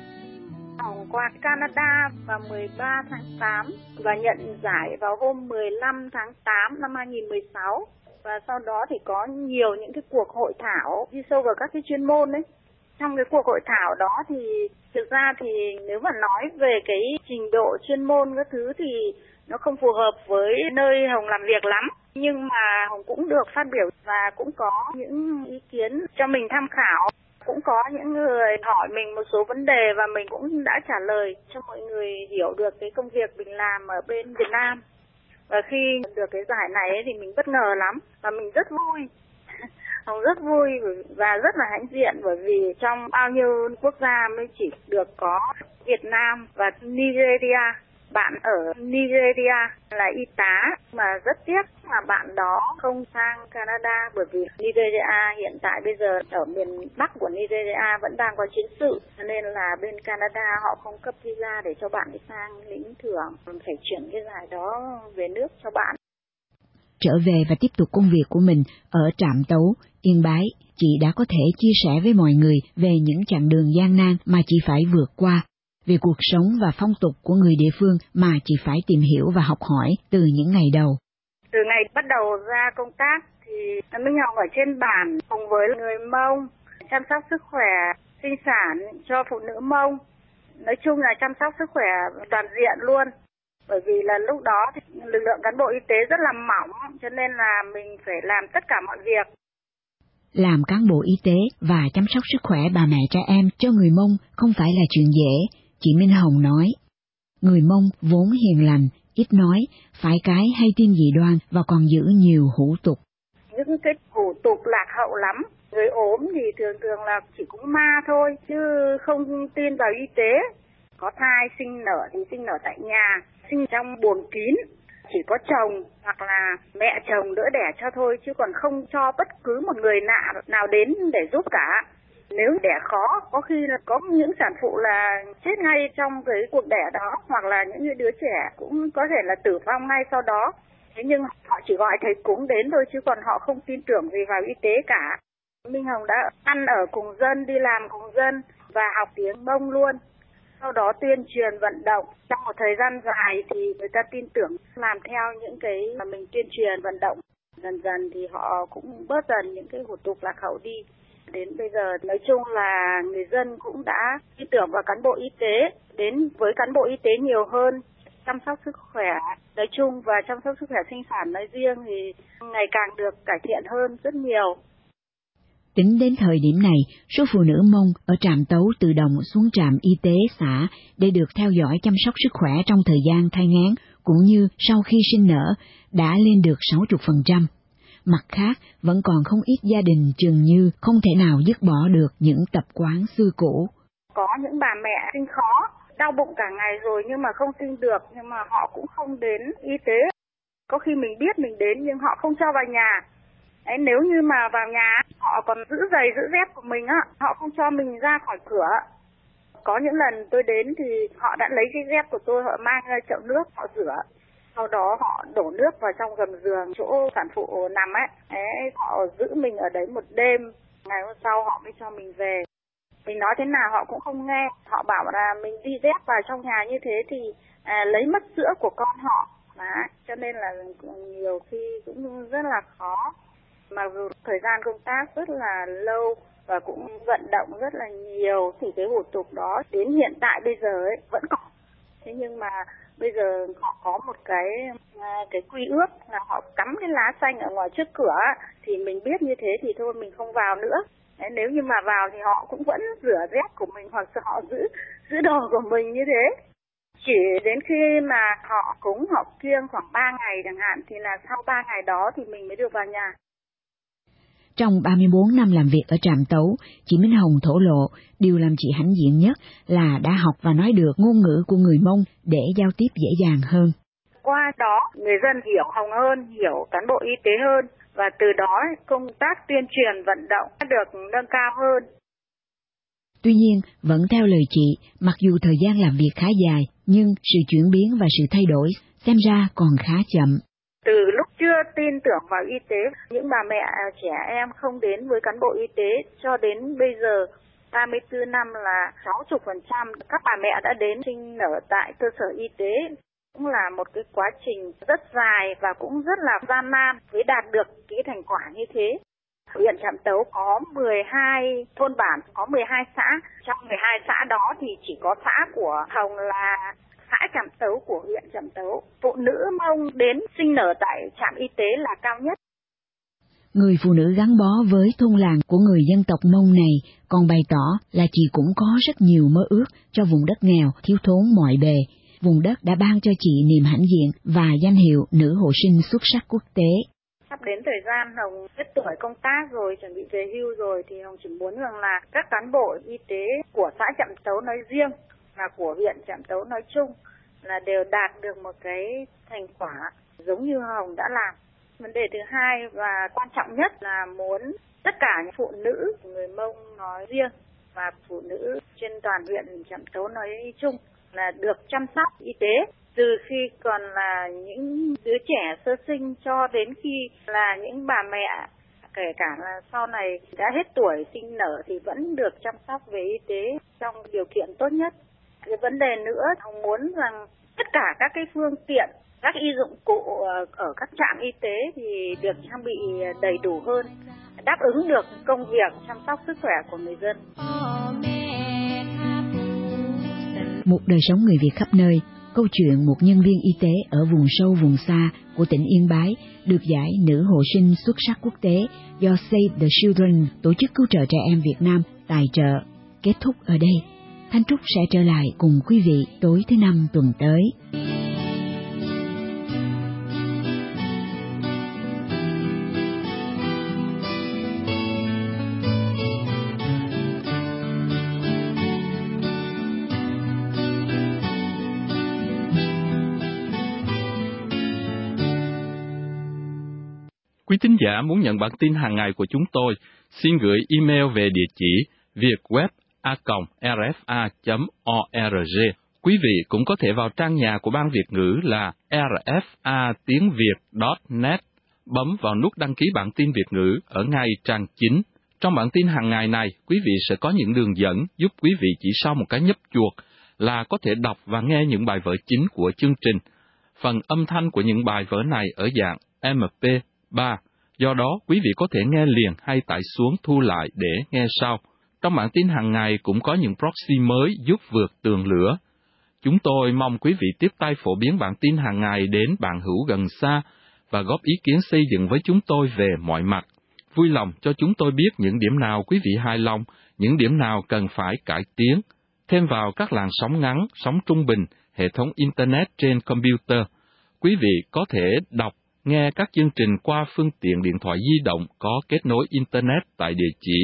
Qua Canada vào 13 tháng 8 và nhận giải vào hôm 15 tháng 8 năm 2016. Và sau đó thì có nhiều những cái cuộc hội thảo đi sâu vào các cái chuyên môn đấy. Trong cái cuộc hội thảo đó thì thực ra thì nếu mà nói về cái trình độ chuyên môn các thứ thì nó không phù hợp với nơi Hồng làm việc lắm. Nhưng mà Hồng cũng được phát biểu và cũng có những ý kiến cho mình tham khảo. Cũng có những người hỏi mình một số vấn đề và mình cũng đã trả lời cho mọi người hiểu được cái công việc mình làm ở bên Việt Nam. Và khi được cái giải này ấy, thì mình bất ngờ lắm và mình rất vui. Hồng rất vui và rất là hãnh diện bởi vì trong bao nhiêu quốc gia mới chỉ được có Việt Nam và Nigeria. Bạn ở Nigeria là y tá mà rất tiếc mà bạn đó không sang Canada bởi vì Nigeria hiện tại bây giờ ở miền Bắc của Nigeria vẫn đang có chiến sự nên là bên Canada họ không cấp visa để cho bạn đi sang lĩnh thưởng, phải chuyển cái giải đó về nước cho bạn. Trở về và tiếp tục công việc của mình ở Trạm Tấu, Yên Bái, chị đã có thể chia sẻ với mọi người về những chặng đường gian nan mà chị phải vượt qua, về cuộc sống và phong tục của người địa phương mà chị phải tìm hiểu và học hỏi từ những ngày đầu. Từ ngày bắt đầu ra công tác thì Minh Hồng ở trên bản cùng với người Mông chăm sóc sức khỏe sinh sản cho phụ nữ Mông. Nói chung là chăm sóc sức khỏe toàn diện luôn. Bởi vì là lúc đó thì lực lượng cán bộ y tế rất là mỏng cho nên là mình phải làm tất cả mọi việc. Làm cán bộ y tế và chăm sóc sức khỏe bà mẹ trẻ em cho người Mông không phải là chuyện dễ, chị Minh Hồng nói. Người Mông vốn hiền lành, ít nói, phải cái hay tin dị đoan và còn giữ nhiều hủ tục. Những cái hủ tục lạc hậu lắm. Người ốm thì thường là chỉ cúng ma thôi, chứ không tin vào y tế. Có thai sinh nở thì sinh nở tại nhà, sinh trong buồng kín. Chỉ có chồng hoặc là mẹ chồng đỡ đẻ cho thôi, chứ còn không cho bất cứ một người nào đến để giúp cả. Nếu đẻ khó, có khi là có những sản phụ là chết ngay trong cái cuộc đẻ đó, hoặc là những đứa trẻ cũng có thể là tử vong ngay sau đó. Thế nhưng họ chỉ gọi thầy cúng đến thôi, chứ còn họ không tin tưởng gì vào y tế cả. Minh Hồng đã ăn ở cùng dân, đi làm cùng dân và học tiếng Mông luôn. Sau đó tuyên truyền vận động. Trong một thời gian dài thì người ta tin tưởng làm theo những cái mà mình tuyên truyền vận động. Dần dần thì họ cũng bớt dần những cái hủ tục lạc hậu đi. Đến bây giờ nói chung là người dân cũng đã tin tưởng vào cán bộ y tế, đến với cán bộ y tế nhiều hơn, chăm sóc sức khỏe nói chung và chăm sóc sức khỏe sinh sản nói riêng thì ngày càng được cải thiện hơn rất nhiều. Tính đến thời điểm này, số phụ nữ Mông ở Trạm Tấu tự động xuống trạm y tế xã để được theo dõi chăm sóc sức khỏe trong thời gian thai nghén cũng như sau khi sinh nở đã lên được 60%. Mặt khác, vẫn còn không ít gia đình chừng như không thể nào dứt bỏ được những tập quán xưa cũ. Có những bà mẹ sinh khó, đau bụng cả ngày rồi nhưng mà không sinh được, nhưng mà họ cũng không đến y tế. Có khi mình biết mình đến nhưng họ không cho vào nhà. Đấy, nếu như mà vào nhà, họ còn giữ giày giữ dép của mình á, họ không cho mình ra khỏi cửa. Có những lần tôi đến thì họ đã lấy cái dép của tôi, họ mang ra chậu nước, họ rửa. Sau đó họ đổ nước vào trong gầm giường chỗ sản phụ nằm ấy. Đấy, họ giữ mình ở đấy một đêm. Ngày hôm sau họ mới cho mình về. Mình nói thế nào họ cũng không nghe. Họ bảo là mình đi dép vào trong nhà như thế thì lấy mất sữa của con họ. Đấy, cho nên là nhiều khi cũng rất là khó. Mặc dù thời gian công tác rất là lâu và cũng vận động rất là nhiều thì cái hủ tục đó đến hiện tại bây giờ ấy vẫn còn. Thế nhưng mà bây giờ họ có một cái quy ước là họ cắm cái lá xanh ở ngoài trước cửa thì mình biết như thế thì thôi mình không vào nữa. Đấy, nếu như mà vào thì họ cũng vẫn rửa dép của mình hoặc họ giữ đồ của mình như thế. Chỉ đến khi mà họ cúng họ kiêng khoảng 3 ngày chẳng hạn thì là sau 3 ngày đó thì mình mới được vào nhà. Trong 34 năm làm việc ở Trạm Tấu, chị Minh Hồng thổ lộ điều làm chị hãnh diện nhất là đã học và nói được ngôn ngữ của người Mông để giao tiếp dễ dàng hơn. Qua đó, người dân hiểu Hồng hơn, hiểu cán bộ y tế hơn và từ đó công tác tuyên truyền vận động được nâng cao hơn. Tuy nhiên, vẫn theo lời chị, mặc dù thời gian làm việc khá dài, nhưng sự chuyển biến và sự thay đổi xem ra còn khá chậm. Từ lúc chưa tin tưởng vào y tế, những bà mẹ trẻ em không đến với cán bộ y tế cho đến bây giờ 34 năm là 60% các bà mẹ đã đến sinh nở tại cơ sở y tế. Cũng là một cái quá trình rất dài và cũng rất là gian nan mới đạt được cái thành quả như thế. Huyện Trạm Tấu có 12 thôn bản, có 12 xã. Trong 12 xã đó thì chỉ có xã của Hồng là xã Trạm Tấu của huyện Trạm Tấu. Phụ nữ Mông đến sinh nở tại trạm y tế là cao nhất. Người phụ nữ gắn bó với thôn làng của người dân tộc Mông này còn bày tỏ là chị cũng có rất nhiều mơ ước cho vùng đất nghèo, thiếu thốn mọi bề. Vùng đất đã ban cho chị niềm hãnh diện và danh hiệu nữ hộ sinh xuất sắc quốc tế. Sắp đến thời gian Hồng hết tuổi công tác rồi, chuẩn bị về hưu rồi thì Hồng chỉ muốn rằng là các cán bộ y tế của xã Trạm Tấu nói riêng và của huyện Trạm Tấu nói chung là đều đạt được một cái thành quả giống như Hồng đã làm. Vấn đề thứ hai và quan trọng nhất là muốn tất cả những phụ nữ người Mông nói riêng và phụ nữ trên toàn huyện Trạm Tấu nói chung là được chăm sóc y tế từ khi còn là những đứa trẻ sơ sinh cho đến khi là những bà mẹ, kể cả là sau này đã hết tuổi sinh nở thì vẫn được chăm sóc về y tế trong điều kiện tốt nhất. Cái vấn đề nữa, Hồng muốn rằng tất cả các cái phương tiện, các y dụng cụ ở các trạm y tế thì được trang bị đầy đủ hơn, đáp ứng được công việc chăm sóc sức khỏe của người dân. Một đời sống người Việt khắp nơi, câu chuyện một nhân viên y tế ở vùng sâu vùng xa của tỉnh Yên Bái được giải nữ hộ sinh xuất sắc quốc tế do Save the Children, tổ chức cứu trợ trẻ em Việt Nam, tài trợ. Kết thúc ở đây. Thanh Trúc sẽ trở lại cùng quý vị tối thứ Năm tuần tới. Quý thính giả muốn nhận bản tin hàng ngày của chúng tôi, xin gửi email về địa chỉ vietweb@rfa.org. Quý vị cũng có thể vào trang nhà của Ban Việt ngữ là rfa.tiếng.việt.net, bấm vào nút đăng ký bản tin Việt ngữ ở ngay trang chính. Trong bản tin hàng ngày này, quý vị sẽ có những đường dẫn giúp quý vị chỉ sau một cái nhấp chuột là có thể đọc và nghe những bài vở chính của chương trình. Phần âm thanh của những bài vở này ở dạng MP3, do đó quý vị có thể nghe liền hay tải xuống thu lại để nghe sau. Trong bản tin hàng ngày cũng có những proxy mới giúp vượt tường lửa. Chúng tôi mong quý vị tiếp tay phổ biến bản tin hàng ngày đến bạn hữu gần xa và góp ý kiến xây dựng với chúng tôi về mọi mặt. Vui lòng cho chúng tôi biết những điểm nào quý vị hài lòng, những điểm nào cần phải cải tiến. Thêm vào các làn sóng ngắn, sóng trung bình, hệ thống Internet trên computer, quý vị có thể đọc, nghe các chương trình qua phương tiện điện thoại di động có kết nối Internet tại địa chỉ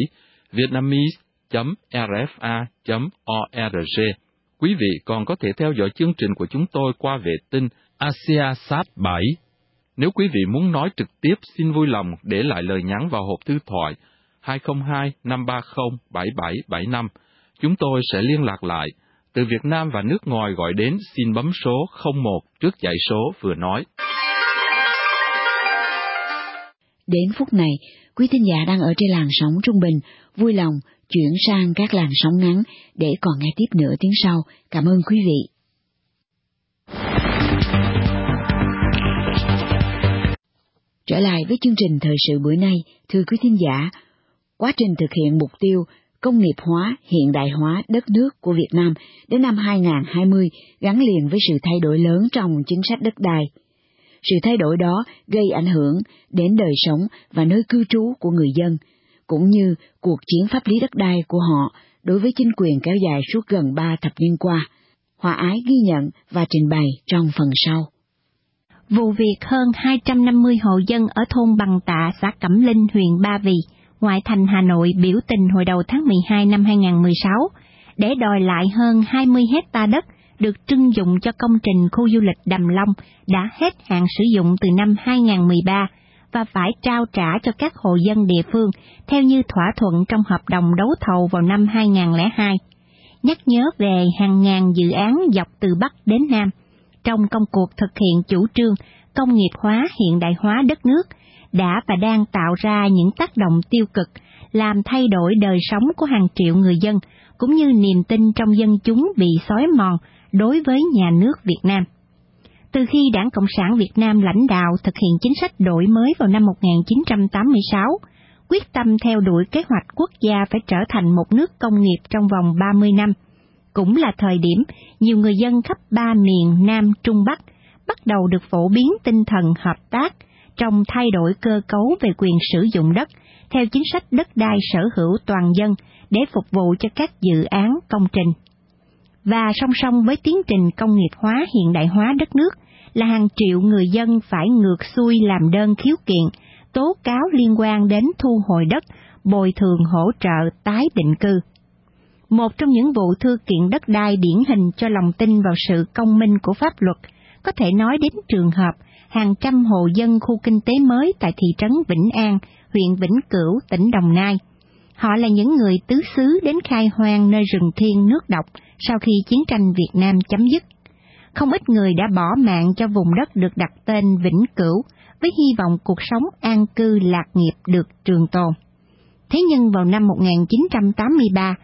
vietnamese.rfa.org. Quý vị còn có thể theo dõi chương trình của chúng tôi qua vệ tinh AsiaSat 7. Nếu quý vị muốn nói trực tiếp, xin vui lòng để lại lời nhắn vào hộp thư thoại 202-530-7775. Chúng tôi sẽ liên lạc lại. Từ Việt Nam và nước ngoài gọi đến xin bấm số 01 trước dãy số vừa nói. Đến phút này, quý thính giả đang ở trên làn sóng trung bình, vui lòng chuyển sang các làn sóng ngắn để còn nghe tiếp nửa tiếng sau. Cảm ơn quý vị. Trở lại với chương trình thời sự buổi nay, thưa quý thính giả, quá trình thực hiện mục tiêu công nghiệp hóa, hiện đại hóa đất nước của Việt Nam đến năm 2020 gắn liền với sự thay đổi lớn trong chính sách đất đai. Sự thay đổi đó gây ảnh hưởng đến đời sống và nơi cư trú của người dân, cũng như cuộc chiến pháp lý đất đai của họ đối với chính quyền kéo dài suốt gần 3 thập niên qua. Hòa Ái ghi nhận và trình bày trong phần sau. Vụ việc hơn 250 hộ dân ở thôn Bằng Tạ, xã Cẩm Linh, huyện Ba Vì, ngoại thành Hà Nội biểu tình hồi đầu tháng 12 năm 2016 để đòi lại hơn 20 hecta đất được trưng dụng cho công trình khu du lịch Đầm Long đã hết hạn sử dụng từ năm 2013 và phải trao trả cho các hộ dân địa phương theo như thỏa thuận trong hợp đồng đấu thầu vào năm 2002. Nhắc nhớ về hàng ngàn dự án dọc từ Bắc đến Nam trong công cuộc thực hiện chủ trương công nghiệp hóa, hiện đại hóa đất nước đã và đang tạo ra những tác động tiêu cực, làm thay đổi đời sống của hàng triệu người dân, cũng như niềm tin trong dân chúng bị xói mòn đối với nhà nước Việt Nam. Từ khi Đảng Cộng sản Việt Nam lãnh đạo thực hiện chính sách đổi mới vào năm 1986, quyết tâm theo đuổi kế hoạch quốc gia phải trở thành một nước công nghiệp trong vòng 30 năm, cũng là thời điểm nhiều người dân khắp ba miền Nam, Trung, Bắc bắt đầu được phổ biến tinh thần hợp tác trong thay đổi cơ cấu về quyền sử dụng đất theo chính sách đất đai sở hữu toàn dân để phục vụ cho các dự án công trình. Và song song với tiến trình công nghiệp hóa, hiện đại hóa đất nước là hàng triệu người dân phải ngược xuôi làm đơn khiếu kiện, tố cáo liên quan đến thu hồi đất, bồi thường hỗ trợ tái định cư. Một trong những vụ thư kiện đất đai điển hình cho lòng tin vào sự công minh của pháp luật có thể nói đến trường hợp hàng trăm hộ dân khu kinh tế mới tại thị trấn Vĩnh An, huyện Vĩnh Cửu, tỉnh Đồng Nai. Họ là những người tứ xứ đến khai hoang nơi rừng thiêng nước độc sau khi chiến tranh Việt Nam chấm dứt. Không ít người đã bỏ mạng cho vùng đất được đặt tên Vĩnh Cửu với hy vọng cuộc sống an cư lạc nghiệp được trường tồn. Thế nhưng vào năm 1983,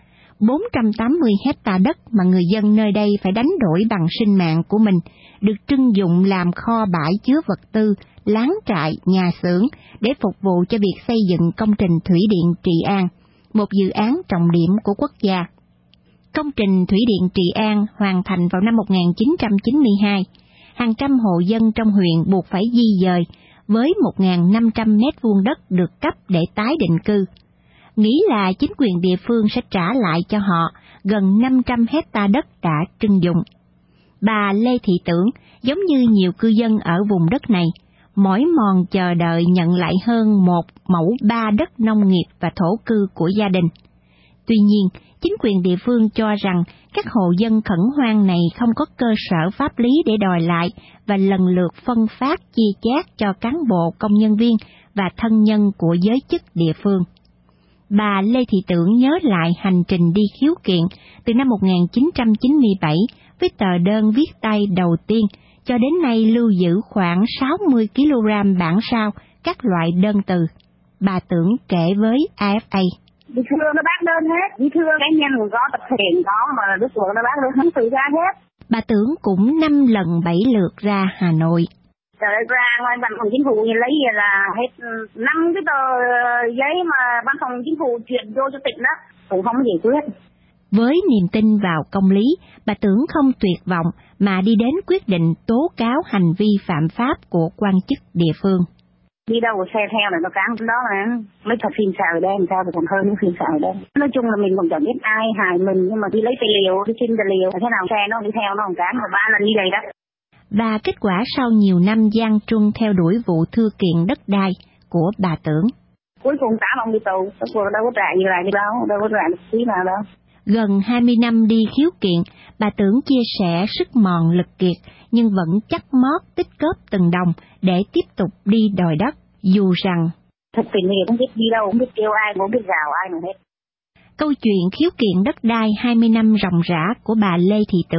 480 hecta đất mà người dân nơi đây phải đánh đổi bằng sinh mạng của mình được trưng dụng làm kho bãi chứa vật tư, láng trại, nhà xưởng để phục vụ cho việc xây dựng công trình thủy điện Trị An, một dự án trọng điểm của quốc gia. Công trình thủy điện Trị An hoàn thành vào năm 1992. Hàng trăm hộ dân trong huyện buộc phải di dời với 1.500 mét vuông đất được cấp để tái định cư. Nghĩ là chính quyền địa phương sẽ trả lại cho họ gần 500 hecta đất đã trưng dụng. Bà Lê Thị Tưởng, giống như nhiều cư dân ở vùng đất này, mỏi mòn chờ đợi nhận lại hơn 1 mẫu 3 đất nông nghiệp và thổ cư của gia đình. Tuy nhiên, chính quyền địa phương cho rằng các hộ dân khẩn hoang này không có cơ sở pháp lý để đòi lại và lần lượt phân phát chia chác cho cán bộ, công nhân viên và thân nhân của giới chức địa phương. Bà Lê Thị Tưởng nhớ lại hành trình đi khiếu kiện từ năm 1997 với tờ đơn viết tay đầu tiên cho đến nay lưu giữ khoảng 60 kg bản sao các loại đơn từ. Bà Tưởng kể với AFA. Đi thưa nó bác đơn hết, đi thưa cá nhân có, tập thể có, mà đức vượng nó bác đơn không tự ra hết. Bà Tưởng cũng 5 lần 7 lượt ra Hà Nội. Trời ơi, ra ngoài văn phòng chính phủ như lấy là hết 5 cái tờ giấy mà văn phòng chính phủ chuyển vô cho tỉnh đó, cũng không giải quyết. Với niềm tin vào công lý, bà Tưởng không tuyệt vọng mà đi đến quyết định tố cáo hành vi phạm pháp của quan chức địa phương. Đi đâu xe theo là nó cán đó mà, mấy thật phim xào ở đây làm sao thì còn hơn những phim xào ở đây. Nói chung là mình cũng chẳng biết ai hại mình, nhưng mà đi lấy tài liệu, đi xin tài liệu, thế nào xe nó đi theo nó còn cán, mà 3 lần như vậy đó. Và kết quả sau nhiều năm gian truân theo đuổi vụ thư kiện đất đai của bà Tưởng. Cuối cùng 8 ông đi tù, đâu có trả gì lại đi đâu, đâu có trả được tí nào đâu. Gần 20 năm đi khiếu kiện, bà Tưởng chia sẻ sức mòn lực kiệt nhưng vẫn chắc mót tích góp từng đồng để tiếp tục đi đòi đất, dù rằng thật tình thì không biết đi đâu, không biết kêu ai, không biết gào ai mà hết. Câu chuyện khiếu kiện đất đai 20 năm ròng rã của bà Lê Thị Tưởng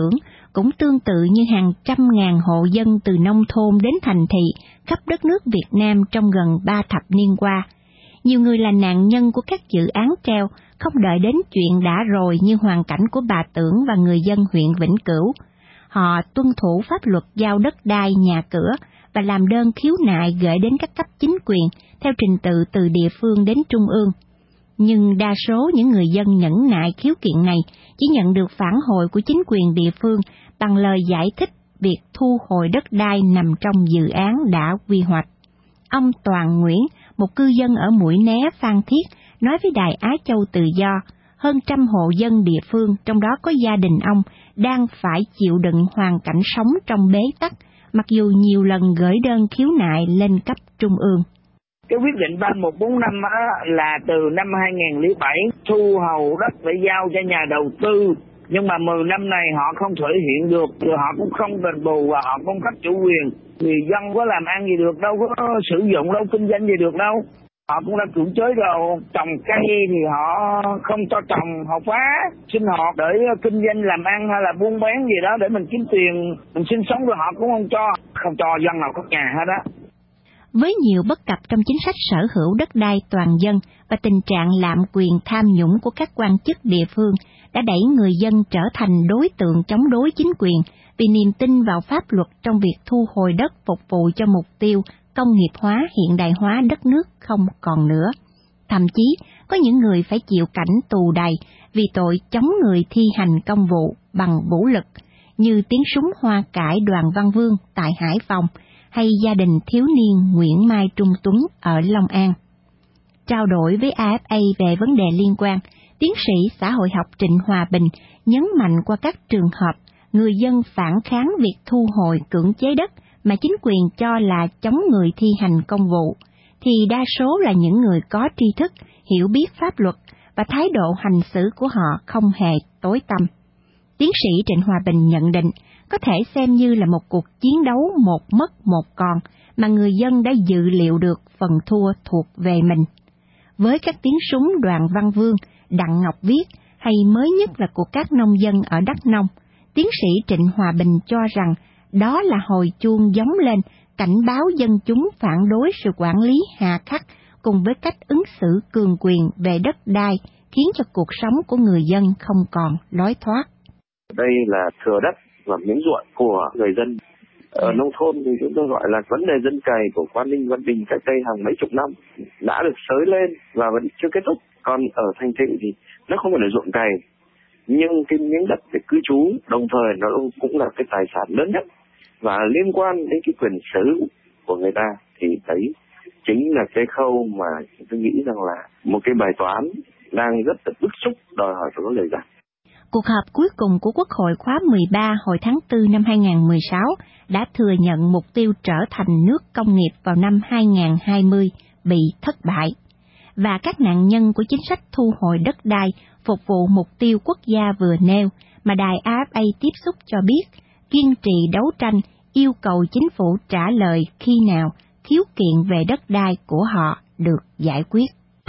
cũng tương tự như hàng trăm ngàn hộ dân từ nông thôn đến thành thị khắp đất nước Việt Nam trong gần 3 thập niên qua. Nhiều người là nạn nhân của các dự án treo, không đợi đến chuyện đã rồi như hoàn cảnh của bà Tưởng và người dân huyện Vĩnh Cửu. Họ tuân thủ pháp luật giao đất đai, nhà cửa và làm đơn khiếu nại gửi đến các cấp chính quyền theo trình tự từ địa phương đến trung ương. Nhưng đa số những người dân nhẫn nại khiếu kiện này chỉ nhận được phản hồi của chính quyền địa phương bằng lời giải thích việc thu hồi đất đai nằm trong dự án đã quy hoạch. Ông Toàn Nguyễn, một cư dân ở Mũi Né, Phan Thiết, nói với Đài Á Châu Tự Do, hơn trăm hộ dân địa phương, trong đó có gia đình ông, đang phải chịu đựng hoàn cảnh sống trong bế tắc, mặc dù nhiều lần gửi đơn khiếu nại lên cấp trung ương. Cái quyết định 3145 là từ năm 2007 thu hồi đất phải giao cho nhà đầu tư, nhưng mà 10 năm này họ không thể hiện được, rồi họ cũng không đền bù và họ không cấp chủ quyền. Người dân có làm ăn gì được đâu, có sử dụng đâu, kinh doanh gì được đâu. Họ cũng đã cưỡng chế rồi, trồng cây thì họ không cho trồng, họ phá, sinh hoạt để kinh doanh làm ăn hay là buôn bán gì đó để mình kiếm tiền, mình sinh sống, rồi họ cũng không cho dân nào có nhà hết á. Với nhiều bất cập trong chính sách sở hữu đất đai toàn dân và tình trạng lạm quyền tham nhũng của các quan chức địa phương đã đẩy người dân trở thành đối tượng chống đối chính quyền vì niềm tin vào pháp luật trong việc thu hồi đất phục vụ cho mục tiêu công nghiệp hóa, hiện đại hóa đất nước không còn nữa. Thậm chí, có những người phải chịu cảnh tù đầy vì tội chống người thi hành công vụ bằng vũ lực, như tiếng súng hoa cải Đoàn Văn Vương tại Hải Phòng, hay gia đình thiếu niên Nguyễn Mai Trung Tuấn ở Long An. Trao đổi với AFA về vấn đề liên quan, tiến sĩ xã hội học Trịnh Hòa Bình nhấn mạnh qua các trường hợp người dân phản kháng việc thu hồi cưỡng chế đất mà chính quyền cho là chống người thi hành công vụ, thì đa số là những người có tri thức, hiểu biết pháp luật và thái độ hành xử của họ không hề tối tăm. Tiến sĩ Trịnh Hòa Bình nhận định, có thể xem như là một cuộc chiến đấu một mất một còn mà người dân đã dự liệu được phần thua thuộc về mình. Với các tiếng súng Đoàn Văn Vương, Đặng Ngọc Viết hay mới nhất là của các nông dân ở Đắk Nông, tiến sĩ Trịnh Hòa Bình cho rằng đó là hồi chuông gióng lên cảnh báo dân chúng phản đối sự quản lý hà khắc cùng với cách ứng xử cường quyền về đất đai khiến cho cuộc sống của người dân không còn lối thoát. Đây là thừa đất và miếng ruộng của người dân. Ở nông thôn thì chúng tôi gọi là vấn đề dân cày của Quang Ninh, Văn Bình cách đây hàng mấy chục năm đã được xới lên và vẫn chưa kết thúc. Còn ở thành thị thì nó không phải là ruộng cày, nhưng cái miếng đất để cư trú đồng thời nó cũng là cái tài sản lớn nhất và liên quan đến cái quyền sở hữu của người ta, thì đấy chính là cái khâu mà tôi nghĩ rằng là một cái bài toán đang rất là bức xúc, đòi hỏi phải có lời giải. Cuộc họp cuối cùng của Quốc hội khóa 13 hồi tháng 4 năm 2016 đã thừa nhận mục tiêu trở thành nước công nghiệp vào năm 2020 bị thất bại, và các nạn nhân của chính sách thu hồi đất đai phục vụ mục tiêu quốc gia vừa nêu mà đài AFA tiếp xúc cho biết, kiên trì đấu tranh yêu cầu chính phủ trả lời khi nào khiếu kiện về đất đai của họ được giải quyết.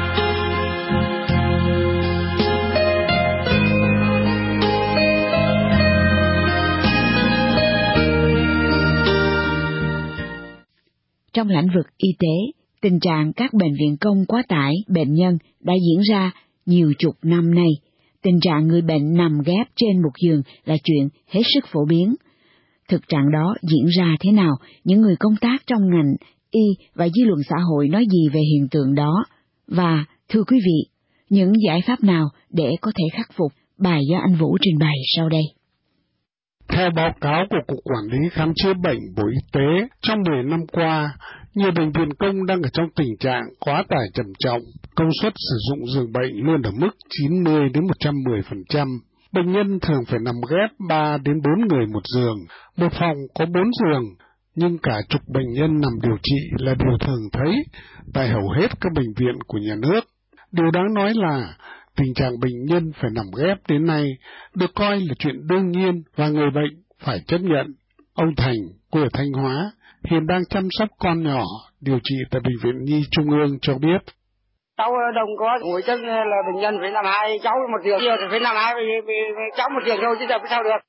Trong lĩnh vực y tế, tình trạng các bệnh viện công quá tải bệnh nhân đã diễn ra nhiều chục năm nay. Tình trạng người bệnh nằm ghép trên một giường là chuyện hết sức phổ biến. Thực trạng đó diễn ra thế nào? Những người công tác trong ngành y và dư luận xã hội nói gì về hiện tượng đó? Và, thưa quý vị, những giải pháp nào để có thể khắc phục? Bài do anh Vũ trình bày sau đây. Theo báo cáo của Cục Quản lý Khám chữa bệnh Bộ Y tế, trong 10 năm qua, nhiều bệnh viện công đang ở trong tình trạng quá tải trầm trọng, công suất sử dụng giường bệnh luôn ở mức 90 đến 110%. Bệnh nhân thường phải nằm ghép 3 đến 4 người một giường, một phòng có 4 giường, nhưng cả chục bệnh nhân nằm điều trị là điều thường thấy tại hầu hết các bệnh viện của nhà nước. Điều đáng nói là tình trạng bệnh nhân phải nằm ghép đến nay được coi là chuyện đương nhiên và người bệnh phải chấp nhận. Ông Thành, quê ở Thanh Hóa, hiện đang chăm sóc con nhỏ điều trị tại Bệnh viện Nhi Trung ương cho biết. Cháu đông có ngồi chân là bệnh nhân phải nằm 2 cháu một giường, thì phải nằm 2 cháu một giường thôi chứ sao được.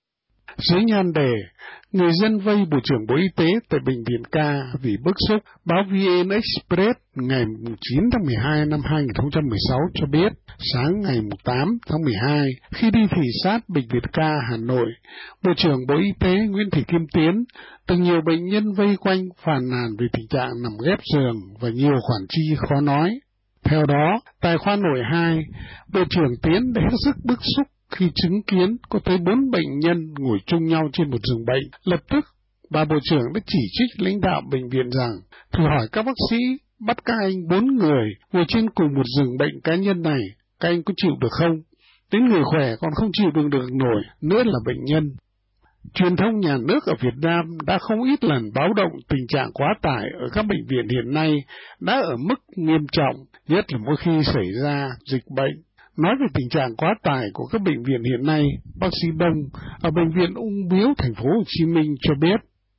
Dưới nhan đề, người dân vây Bộ trưởng Bộ Y tế tại Bệnh viện K vì bức xúc, báo VN Express ngày 9 tháng 12 năm 2016 cho biết, sáng ngày 8 tháng 12, khi đi thị sát Bệnh viện K Hà Nội, Bộ trưởng Bộ Y tế Nguyễn Thị Kim Tiến từng nhiều bệnh nhân vây quanh phàn nàn về tình trạng nằm ghép giường và nhiều khoản chi khó nói. Theo đó, tại khoa nội 2, Bộ trưởng Tiến đã hết sức bức xúc khi chứng kiến có tới 4 bệnh nhân ngồi chung nhau trên một giường bệnh. Lập tức, bà Bộ trưởng đã chỉ trích lãnh đạo bệnh viện rằng, thử hỏi các bác sĩ bắt các anh 4 người ngồi trên cùng một giường bệnh cá nhân này, các anh có chịu được không? Đến người khỏe còn không chịu được nổi, nữa là bệnh nhân. Truyền thông nhà nước ở Việt Nam đã không ít lần báo động tình trạng quá tải ở các bệnh viện hiện nay đã ở mức nghiêm trọng, nhất là mỗi khi xảy ra dịch bệnh. Nói về tình trạng quá tải của các bệnh viện hiện nay, bác sĩ Đông ở Bệnh viện Ung Biếu thành phố Hồ Chí Minh cho biết.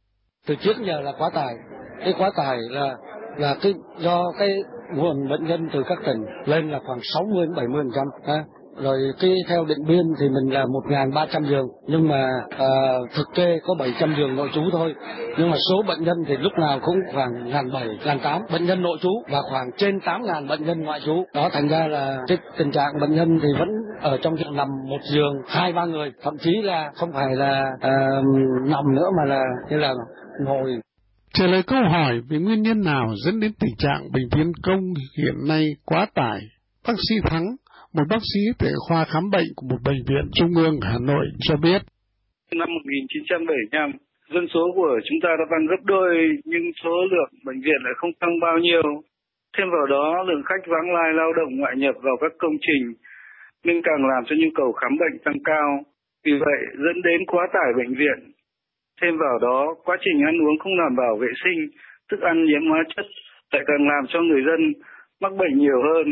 Từ trước giờ là quá tải. Cái quá tải là do cái nguồn bệnh nhân từ các tỉnh lên là khoảng 60-70%. Rồi theo Điện Biên thì mình là 1.300 giường, nhưng mà thực kê có 700 giường nội trú thôi. Nhưng mà số bệnh nhân thì lúc nào cũng khoảng 1.700, 1.800 bệnh nhân nội trú và khoảng trên 8.000 bệnh nhân ngoại trú. Đó thành ra là cái tình trạng bệnh nhân thì vẫn ở trong giường nằm một giường 2-3 người, thậm chí là không phải là nằm nữa mà là như là ngồi. Trả lời câu hỏi về nguyên nhân nào dẫn đến tình trạng bệnh viện công hiện nay quá tải, bác sĩ Thắng, một bác sĩ tại khoa khám bệnh của một bệnh viện trung ương Hà Nội cho biết. Năm 1975, dân số của chúng ta đã tăng gấp đôi nhưng số lượng bệnh viện lại không tăng bao nhiêu. Thêm vào đó, lượng khách vãng lai lao động ngoại nhập vào các công trình nên càng làm cho nhu cầu khám bệnh tăng cao. Vì vậy, dẫn đến quá tải bệnh viện. Thêm vào đó, quá trình ăn uống không đảm bảo vệ sinh, thức ăn nhiễm hóa chất lại càng làm cho người dân mắc bệnh nhiều hơn.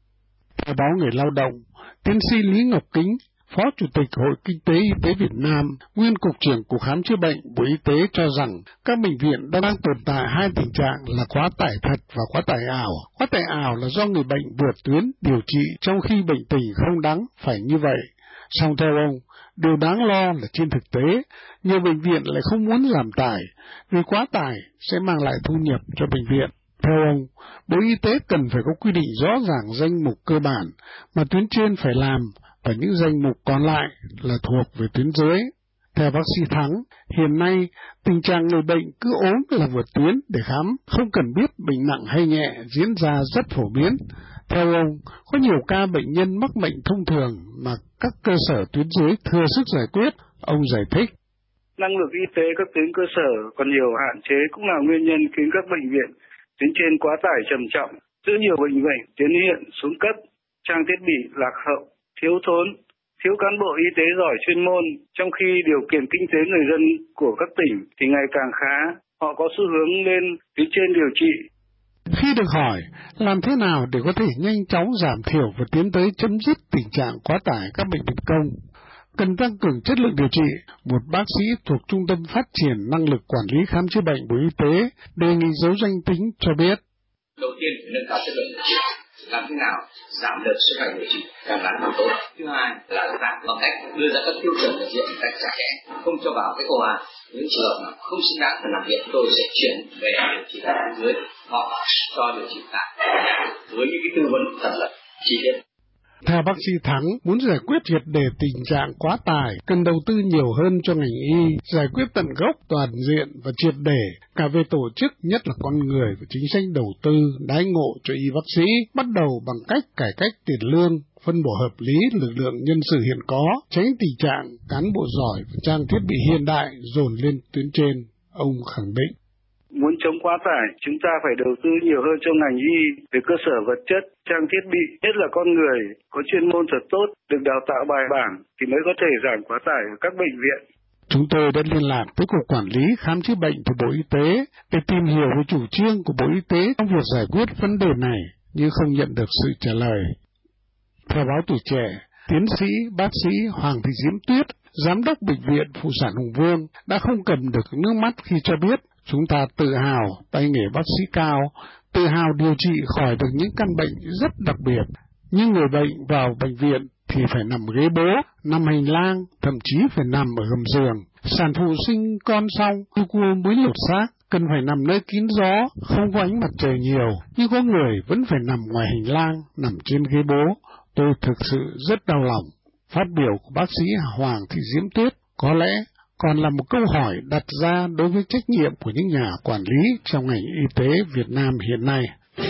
Theo báo Người Lao động, tiến sĩ Lý Ngọc Kính, Phó Chủ tịch Hội Kinh tế Y tế Việt Nam, nguyên Cục trưởng Cục Khám chữa bệnh Bộ Y tế cho rằng các bệnh viện đang tồn tại hai tình trạng là quá tải thật và quá tải ảo. Quá tải ảo là do người bệnh vượt tuyến điều trị trong khi bệnh tình không đáng phải như vậy. Song theo ông, điều đáng lo là trên thực tế, nhiều bệnh viện lại không muốn làm tải, vì quá tải sẽ mang lại thu nhập cho bệnh viện. Theo ông, Bộ Y tế cần phải có quy định rõ ràng danh mục cơ bản mà tuyến trên phải làm và những danh mục còn lại là thuộc về tuyến dưới. Theo bác sĩ Thắng, hiện nay tình trạng người bệnh cứ ốm là vượt tuyến để khám, không cần biết bệnh nặng hay nhẹ diễn ra rất phổ biến. Theo ông, có nhiều ca bệnh nhân mắc bệnh thông thường mà các cơ sở tuyến dưới thừa sức giải quyết. Ông giải thích. Năng lực y tế các tuyến cơ sở còn nhiều hạn chế cũng là nguyên nhân khiến các bệnh viện tuyến trên quá tải trầm trọng, rất nhiều bệnh tiến hiện xuống cấp, trang thiết bị lạc hậu, thiếu thốn, thiếu cán bộ y tế giỏi chuyên môn, trong khi điều kiện kinh tế người dân của các tỉnh thì ngày càng khá, họ có xu hướng lên tuyến trên điều trị. Khi được hỏi làm thế nào để có thể nhanh chóng giảm thiểu và tiến tới chấm dứt tình trạng quá tải các bệnh viện công, cần tăng cường chất lượng điều trị, một bác sĩ thuộc Trung tâm Phát triển Năng lực Quản lý Khám chữa bệnh Bộ Y tế đề nghị giấu danh tính cho biết. Đầu tiên phải nâng cao chất lượng điều trị, làm thế nào giảm được số ca điều trị càng ngắn càng tốt. Thứ hai là giảm bằng cách đưa ra các tiêu chuẩn nhập viện một cách chặt chẽ, không cho vào cái ồ ạt. Những trường hợp mà không xứng đáng phải nằm viện, tôi sẽ chuyển về điều trị tại tuyến dưới hoặc cho điều trị tại với những cái tư vấn thật là chi tiết. Theo bác sĩ Thắng, muốn giải quyết triệt để tình trạng quá tải, cần đầu tư nhiều hơn cho ngành y, giải quyết tận gốc toàn diện và triệt để, cả về tổ chức, nhất là con người và chính sách đầu tư, đãi ngộ cho y bác sĩ, bắt đầu bằng cách cải cách tiền lương, phân bổ hợp lý lực lượng nhân sự hiện có, tránh tình trạng cán bộ giỏi và trang thiết bị hiện đại dồn lên tuyến trên, ông khẳng định. Muốn chống quá tải, chúng ta phải đầu tư nhiều hơn cho ngành y về cơ sở vật chất, trang thiết bị, nhất là con người, có chuyên môn thật tốt, được đào tạo bài bản thì mới có thể giảm quá tải ở các bệnh viện. Chúng tôi đã liên lạc với Cục Quản lý Khám chữa bệnh của Bộ Y tế để tìm hiểu về chủ trương của Bộ Y tế trong việc giải quyết vấn đề này, nhưng không nhận được sự trả lời. Theo báo Tuổi Trẻ, tiến sĩ, bác sĩ Hoàng Thị Diễm Tuyết, Giám đốc Bệnh viện Phụ sản Hùng Vương đã không cầm được nước mắt khi cho biết chúng ta tự hào tay nghề bác sĩ cao, tự hào điều trị khỏi được những căn bệnh rất đặc biệt. Nhưng người bệnh vào bệnh viện thì phải nằm ghế bố, nằm hành lang, thậm chí phải nằm ở gầm giường. Sản phụ sinh con xong, cua mới lột xác, cần phải nằm nơi kín gió, không có ánh mặt trời nhiều, nhưng có người vẫn phải nằm ngoài hành lang, nằm trên ghế bố. Tôi thực sự rất đau lòng. Phát biểu của bác sĩ Hoàng Thị Diễm Tuyết có lẽ còn là một câu hỏi đặt ra đối với trách nhiệm của những nhà quản lý trong ngành y tế Việt Nam hiện nay.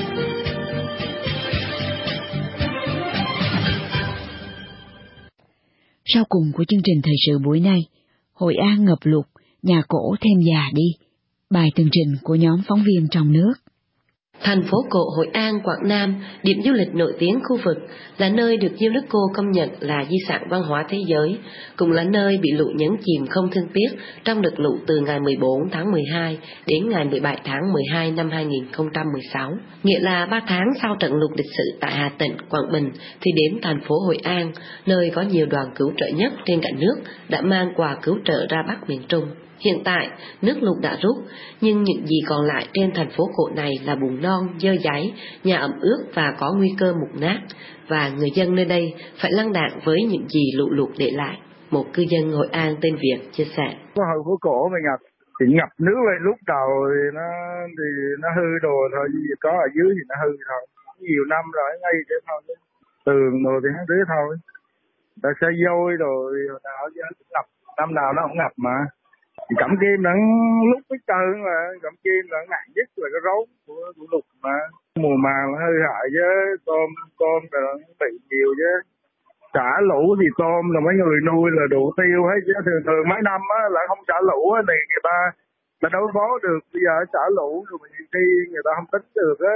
Sau cùng của chương trình thời sự buổi nay, Hội An ngập lụt, nhà cổ thêm già đi. Bài tường trình của nhóm phóng viên trong nước. Thành phố cổ Hội An, Quảng Nam, điểm du lịch nổi tiếng khu vực, là nơi được UNESCO công nhận là di sản văn hóa thế giới, cũng là nơi bị lũ nhấn chìm không thương tiếc trong đợt lũ từ ngày 14 tháng 12 đến ngày 17 tháng 12 năm 2016. Nghĩa là 3 tháng sau trận lụt lịch sử tại Hà Tĩnh, Quảng Bình, thì đến thành phố Hội An, nơi có nhiều đoàn cứu trợ nhất trên cả nước, đã mang quà cứu trợ ra Bắc miền Trung. Hiện tại, nước lụt đã rút, nhưng những gì còn lại trên thành phố cổ này là bùn non, dơ dáy, nhà ẩm ướt và có nguy cơ mục nát, và người dân nơi đây phải lăn đạn với những gì lũ lụt để lại. Một cư dân Hội An tên Việt chia sẻ. Hồi phố cổ mình ngập, thì ngập nước lên lúc đầu thì nó hư đồ thôi, gì có ở dưới thì nó hư thôi. Nhiều năm rồi, ngay thế thôi, tường đồ thì nó đứa thôi. Ta xây vôi rồi nào chứ ngập, năm nào nó cũng ngập mà. Cẩm Kim nó lúc cái trơn mà, Cẩm Kim là nặng nhất là cái rốn của lụt mà. Mùa màng nó hư hại chứ, tôm là nó bị nhiều chứ. Xả lũ thì tôm là mấy người nuôi là đủ tiêu hết chứ, thường mấy năm á là không xả lũ á thì người ta đối phó được, bây giờ xả lũ rồi mà nhiều khi người ta không tính được á.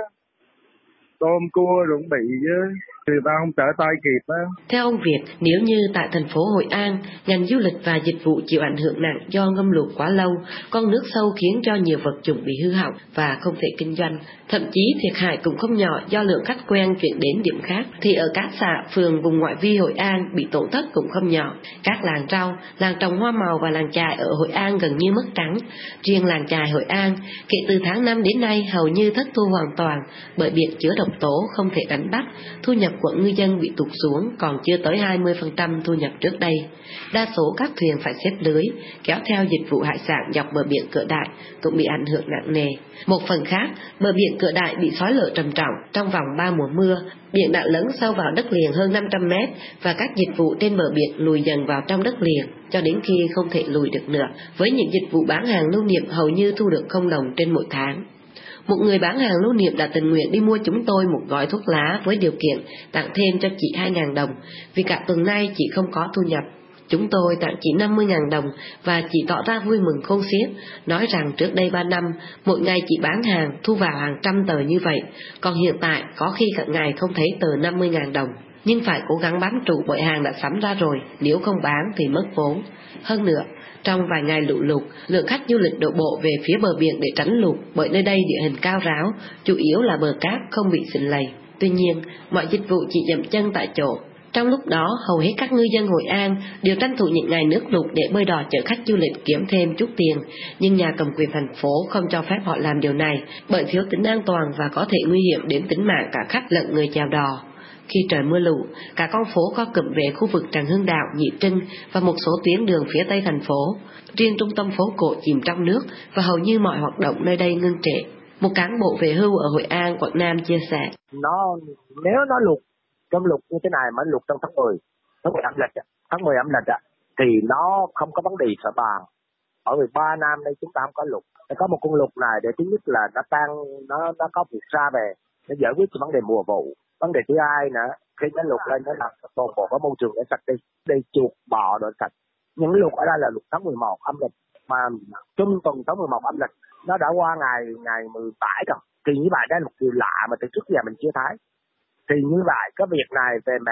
Tôm cua rồi cũng bị chứ, người ta không trở tay kịp á. Theo ông Việt, nếu như tại thành phố Hội An, ngành du lịch và dịch vụ chịu ảnh hưởng nặng do ngâm lụt quá lâu, con nước sâu khiến cho nhiều vật dụng bị hư hỏng và không thể kinh doanh, thậm chí thiệt hại cũng không nhỏ do lượng khách quen chuyển đến điểm khác, thì ở các xã, phường vùng ngoại vi Hội An bị tổn thất cũng không nhỏ. Các làng rau, làng trồng hoa màu và làng chài ở Hội An gần như mất trắng. Riêng làng chài Hội An, kể từ tháng 5 đến nay hầu như thất thu hoàn toàn bởi biển chứa độc tố không thể đánh bắt, thu nhập của ngư dân bị tụt xuống còn chưa tới 20% thu nhập trước đây. Đa số các thuyền phải xếp lưới, kéo theo dịch vụ hải sản dọc bờ biển Cửa Đại cũng bị ảnh hưởng nặng nề. Một phần khác, bờ biển Cửa Đại bị xói lở trầm trọng trong vòng 3 mùa mưa, biển đã lấn sâu vào đất liền hơn 500 mét và các dịch vụ trên bờ biển lùi dần vào trong đất liền cho đến khi không thể lùi được nữa, với những dịch vụ bán hàng lưu niệm hầu như thu được 0 đồng trên mỗi tháng. Một người bán hàng lưu niệm đã tình nguyện đi mua chúng tôi một gói thuốc lá với điều kiện tặng thêm cho chị 2.000 đồng, vì cả tuần nay chị không có thu nhập. Chúng tôi tặng chị 50.000 đồng và chị tỏ ra vui mừng khôn xiết, nói rằng trước đây 3 năm, mỗi ngày chị bán hàng thu vào hàng trăm tờ như vậy, còn hiện tại có khi cả ngày không thấy tờ 50.000 đồng. Nhưng phải cố gắng bám trụ bởi hàng đã sắm ra rồi, nếu không bán thì mất vốn. Hơn nữa, trong vài ngày lũ lụt, lượng khách du lịch đổ bộ về phía bờ biển để tránh lụt bởi nơi đây địa hình cao ráo, chủ yếu là bờ cát không bị sình lầy. Tuy nhiên, mọi dịch vụ chỉ dậm chân tại chỗ. Trong lúc đó, hầu hết các ngư dân Hội An đều tranh thủ những ngày nước lụt để bơi đò chở khách du lịch kiếm thêm chút tiền, nhưng nhà cầm quyền thành phố không cho phép họ làm điều này bởi thiếu tính an toàn và có thể nguy hiểm đến tính mạng cả khách lẫn người chèo đò. Khi trời mưa lũ, cả con phố co cụm về khu vực Trần Hưng Đạo, Nhị Trinh và một số tuyến đường phía tây thành phố. Riêng trung tâm phố cổ chìm trong nước và hầu như mọi hoạt động nơi đây ngưng trệ. Một cán bộ về hưu ở Hội An, Quảng Nam chia sẻ. Nếu nó lụt, trong lụt như thế này mà lụt trong tháng 10 âm lịch thì nó không có vấn đề sợ bàn. Ở 13 năm nay chúng ta không có lụt. Có một con lụt này để thứ nhất là nó có việc xa về, nó giải quyết vấn đề mùa vụ. Vấn đề thứ hai nữa, khi nó lụt lên nó làm toàn bộ cái môi trường để sạch đi chuột bò rồi sạch. Những lụt ở đây là lụt tháng 11 âm lịch, mà trung tuần tháng 11 âm lịch nó đã qua ngày 17 rồi. Thì như vậy đó là một điều lạ mà từ trước giờ mình chưa thấy. Thì như vậy cái việc này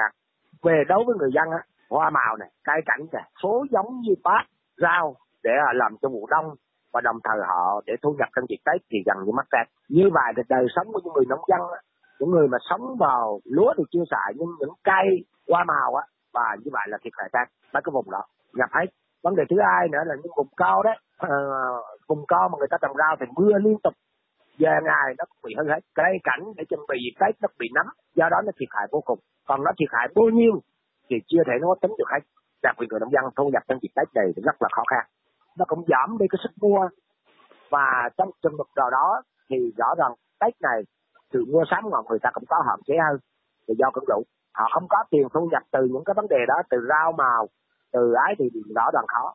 về đối với người dân á, hoa màu này, cây cảnh này, số giống như bát, rau để làm cho vụ đông và đồng thời họ để thu nhập trong dịp Tết thì gần như mất sạch. Như vậy thì đời sống của những người nông dân á, những người mà sống vào lúa thì chưa xài, nhưng những cây hoa màu á, và như vậy là thiệt hại khác mấy cái vùng đó nhập hết. Vấn đề thứ hai nữa là những vùng cao đấy, vùng cao mà người ta trồng rau thì mưa liên tục, về ngày nó cũng bị hư hết, cây cảnh để chuẩn bị Tết nó bị nấm, do đó nó thiệt hại vô cùng. Còn nó thiệt hại bao nhiêu thì chưa thể nó tính được hết. Đặc biệt người nông dân thu nhập trong dịp Tết này thì rất là khó khăn. Nó cũng giảm đi cái sức mua, và trong trường hợp đó thì rõ ràng Tết này sự mua sắm của người ta cũng có hạn chế hơn, thì do cơn lũ họ không có tiền thu nhập từ những cái vấn đề đó, từ rau màu, từ ái thì rõ ràng khó.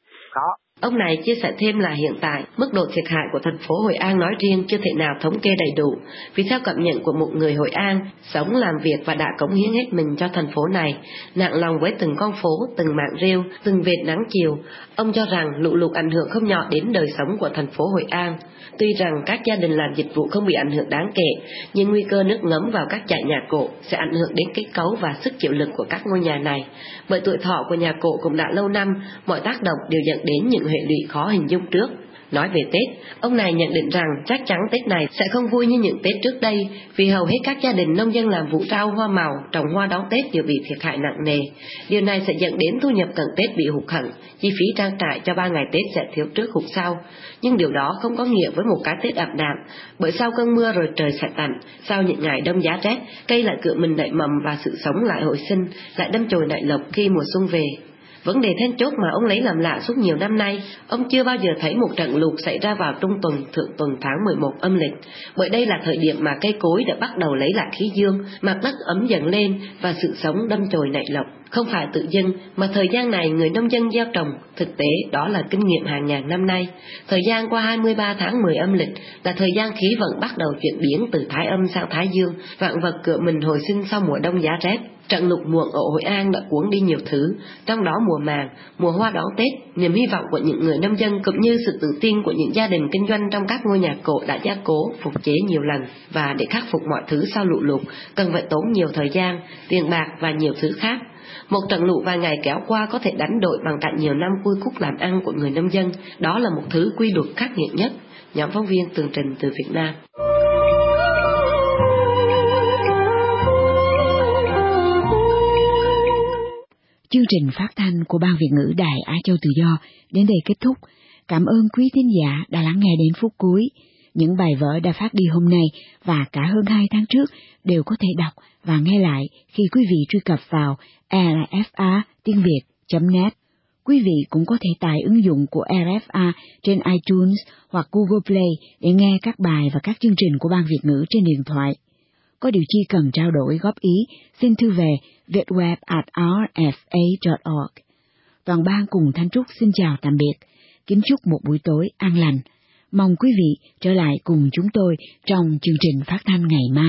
Ông này chia sẻ thêm là hiện tại, mức độ thiệt hại của thành phố Hội An nói riêng chưa thể nào thống kê đầy đủ, vì theo cảm nhận của một người Hội An, sống, làm việc và đã cống hiến hết mình cho thành phố này, nặng lòng với từng con phố, từng mảng rêu, từng vệt nắng chiều, ông cho rằng lũ lụt ảnh hưởng không nhỏ đến đời sống của thành phố Hội An. Tuy rằng các gia đình làm dịch vụ không bị ảnh hưởng đáng kể, nhưng nguy cơ nước ngấm vào các dãy nhà cổ sẽ ảnh hưởng đến kết cấu và sức chịu lực của các ngôi nhà này. Bởi tuổi thọ của nhà cổ cũng đã lâu năm, mọi tác động đều dẫn đến những hệ lụy khó hình dung trước. Nói về Tết, ông này nhận định rằng chắc chắn Tết này sẽ không vui như những Tết trước đây, vì hầu hết các gia đình nông dân làm vụ rau hoa màu, trồng hoa đón Tết đều bị thiệt hại nặng nề. Điều này sẽ dẫn đến thu nhập cận Tết bị hụt hẫng, chi phí trang trải cho 3 ngày Tết sẽ thiếu trước hụt sau. Nhưng điều đó không có nghĩa với một cái Tết ảm đạm, bởi sau cơn mưa rồi trời sẽ tạnh, sau những ngày đông giá rét, cây lại cựa mình nảy mầm và sự sống lại hồi sinh, lại đâm chồi nảy lộc khi mùa xuân về. Vấn đề then chốt mà ông lấy làm lạ suốt nhiều năm nay, ông chưa bao giờ thấy một trận lụt xảy ra vào trung tuần, thượng tuần tháng 11 âm lịch, bởi đây là thời điểm mà cây cối đã bắt đầu lấy lại khí dương, mặt đất ấm dần lên và sự sống đâm chồi nảy lộc. Không phải tự dưng mà thời gian này người nông dân gieo trồng, thực tế đó là kinh nghiệm hàng ngàn năm nay. Thời gian qua 23 tháng 10 âm lịch là thời gian khí vận bắt đầu chuyển biến từ Thái Âm sang Thái Dương, vạn vật cựa mình hồi sinh sau mùa đông giá rét. Trận lụt muộn ở Hội An đã cuốn đi nhiều thứ, trong đó mùa màng, mùa hoa đón Tết, niềm hy vọng của những người nông dân cũng như sự tự tin của những gia đình kinh doanh trong các ngôi nhà cổ đã gia cố, phục chế nhiều lần, và để khắc phục mọi thứ sau lụt lụt cần phải tốn nhiều thời gian, tiền bạc và nhiều thứ khác. Một trận lụt vài ngày kéo qua có thể đánh đổi bằng cả nhiều năm vui cúc làm ăn của người nông dân, đó là một thứ quy luật khắc nghiệt nhất. Nhóm phóng viên tường trình từ Việt Nam. Chương trình phát thanh của Ban Việt ngữ Đài Á Châu Tự Do đến đây kết thúc. Cảm ơn quý thính giả đã lắng nghe đến phút cuối. Những bài vở đã phát đi hôm nay và cả hơn 2 tháng trước đều có thể đọc và nghe lại khi quý vị truy cập vào rfa.tiếng.việt.net. Quý vị cũng có thể tải ứng dụng của RFA trên iTunes hoặc Google Play để nghe các bài và các chương trình của Ban Việt ngữ trên điện thoại. Có điều chi cần trao đổi góp ý, xin thư về vietweb@rfa.org. Toàn ban cùng Thanh Trúc xin chào tạm biệt, kính chúc một buổi tối an lành. Mong quý vị trở lại cùng chúng tôi trong chương trình phát thanh ngày mai.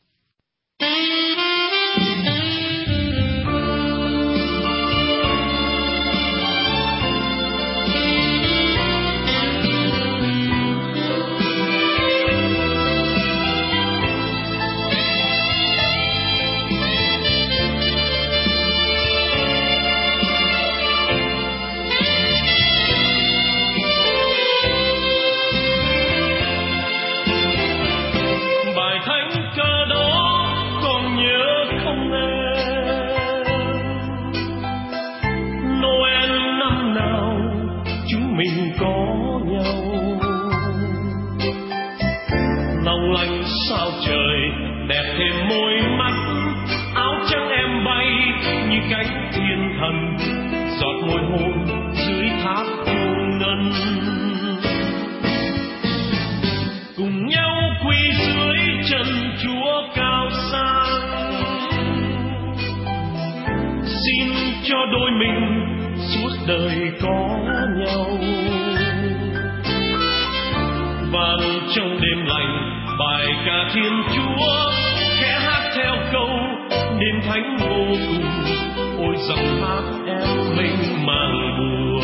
Trong đêm lạnh bài ca Thiên Chúa khẽ hát theo câu đêm thánh vô cùng, ôi giọng hát em mênh mang buồn.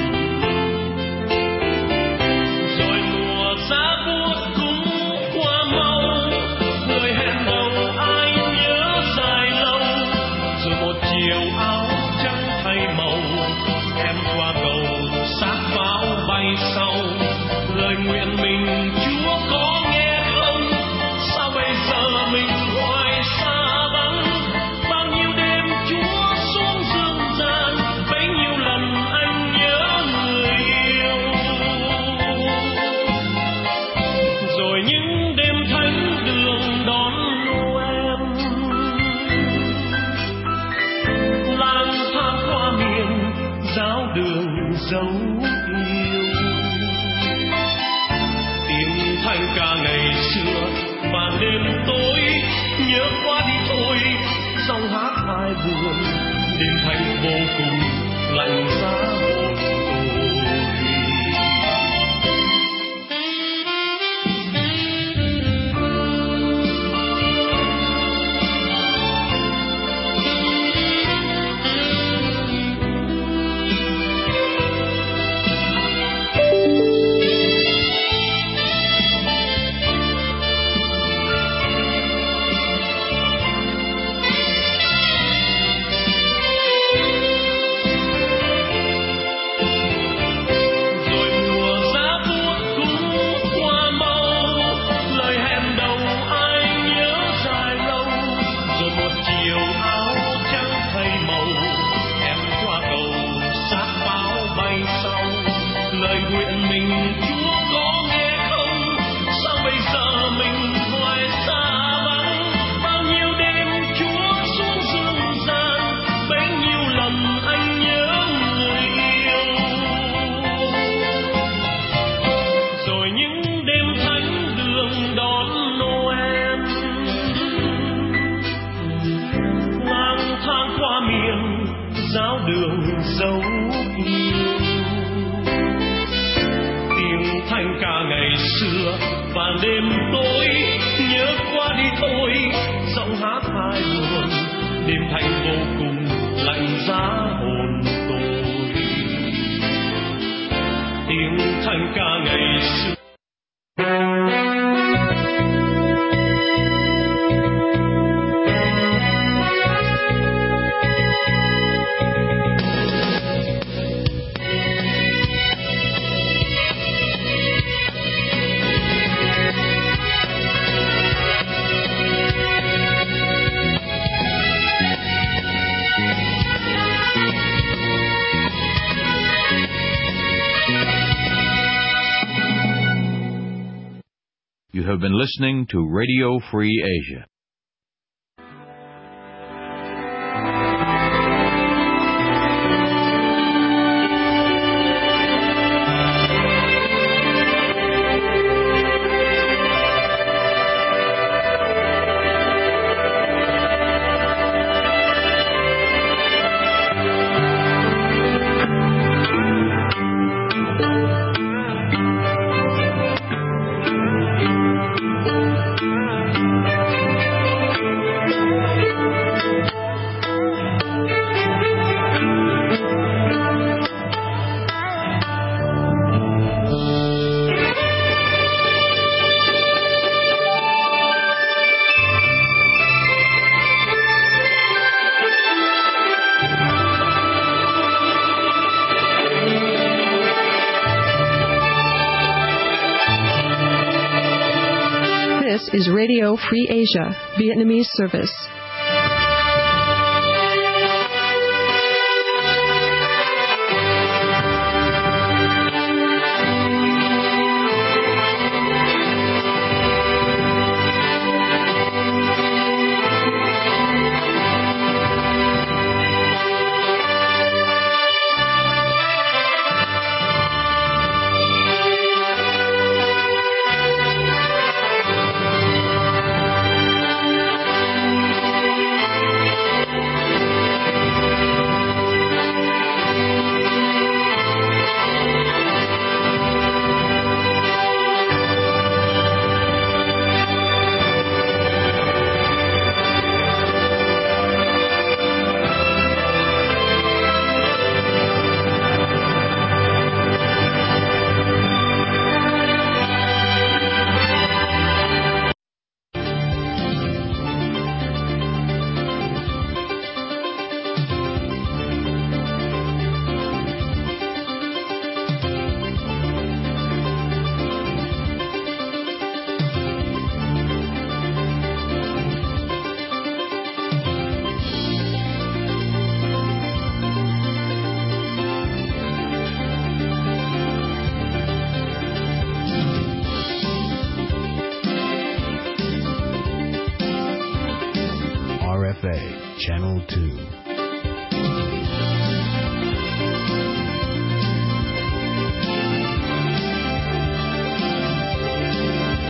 Rồi mùa giá buốt cũng qua mau, người hẹn đầu ai nhớ dài lâu. Rồi một chiều áo trắng thay màu, em qua cầu sát pháo bay sau. Lời nguyện mình Chúa có nghe không? Sao bây giờ mình hoài xa vắng? Bao nhiêu đêm Chúa xuống dương gian, bấy nhiêu lần anh nhớ nhớ qua đi thôi. Sông hát hai buồn, đêm thanh vô cùng lạnh giá hồn tôi. You have been listening to Radio Free Asia. This is Radio Free Asia, Vietnamese service. RFA, Channel 2.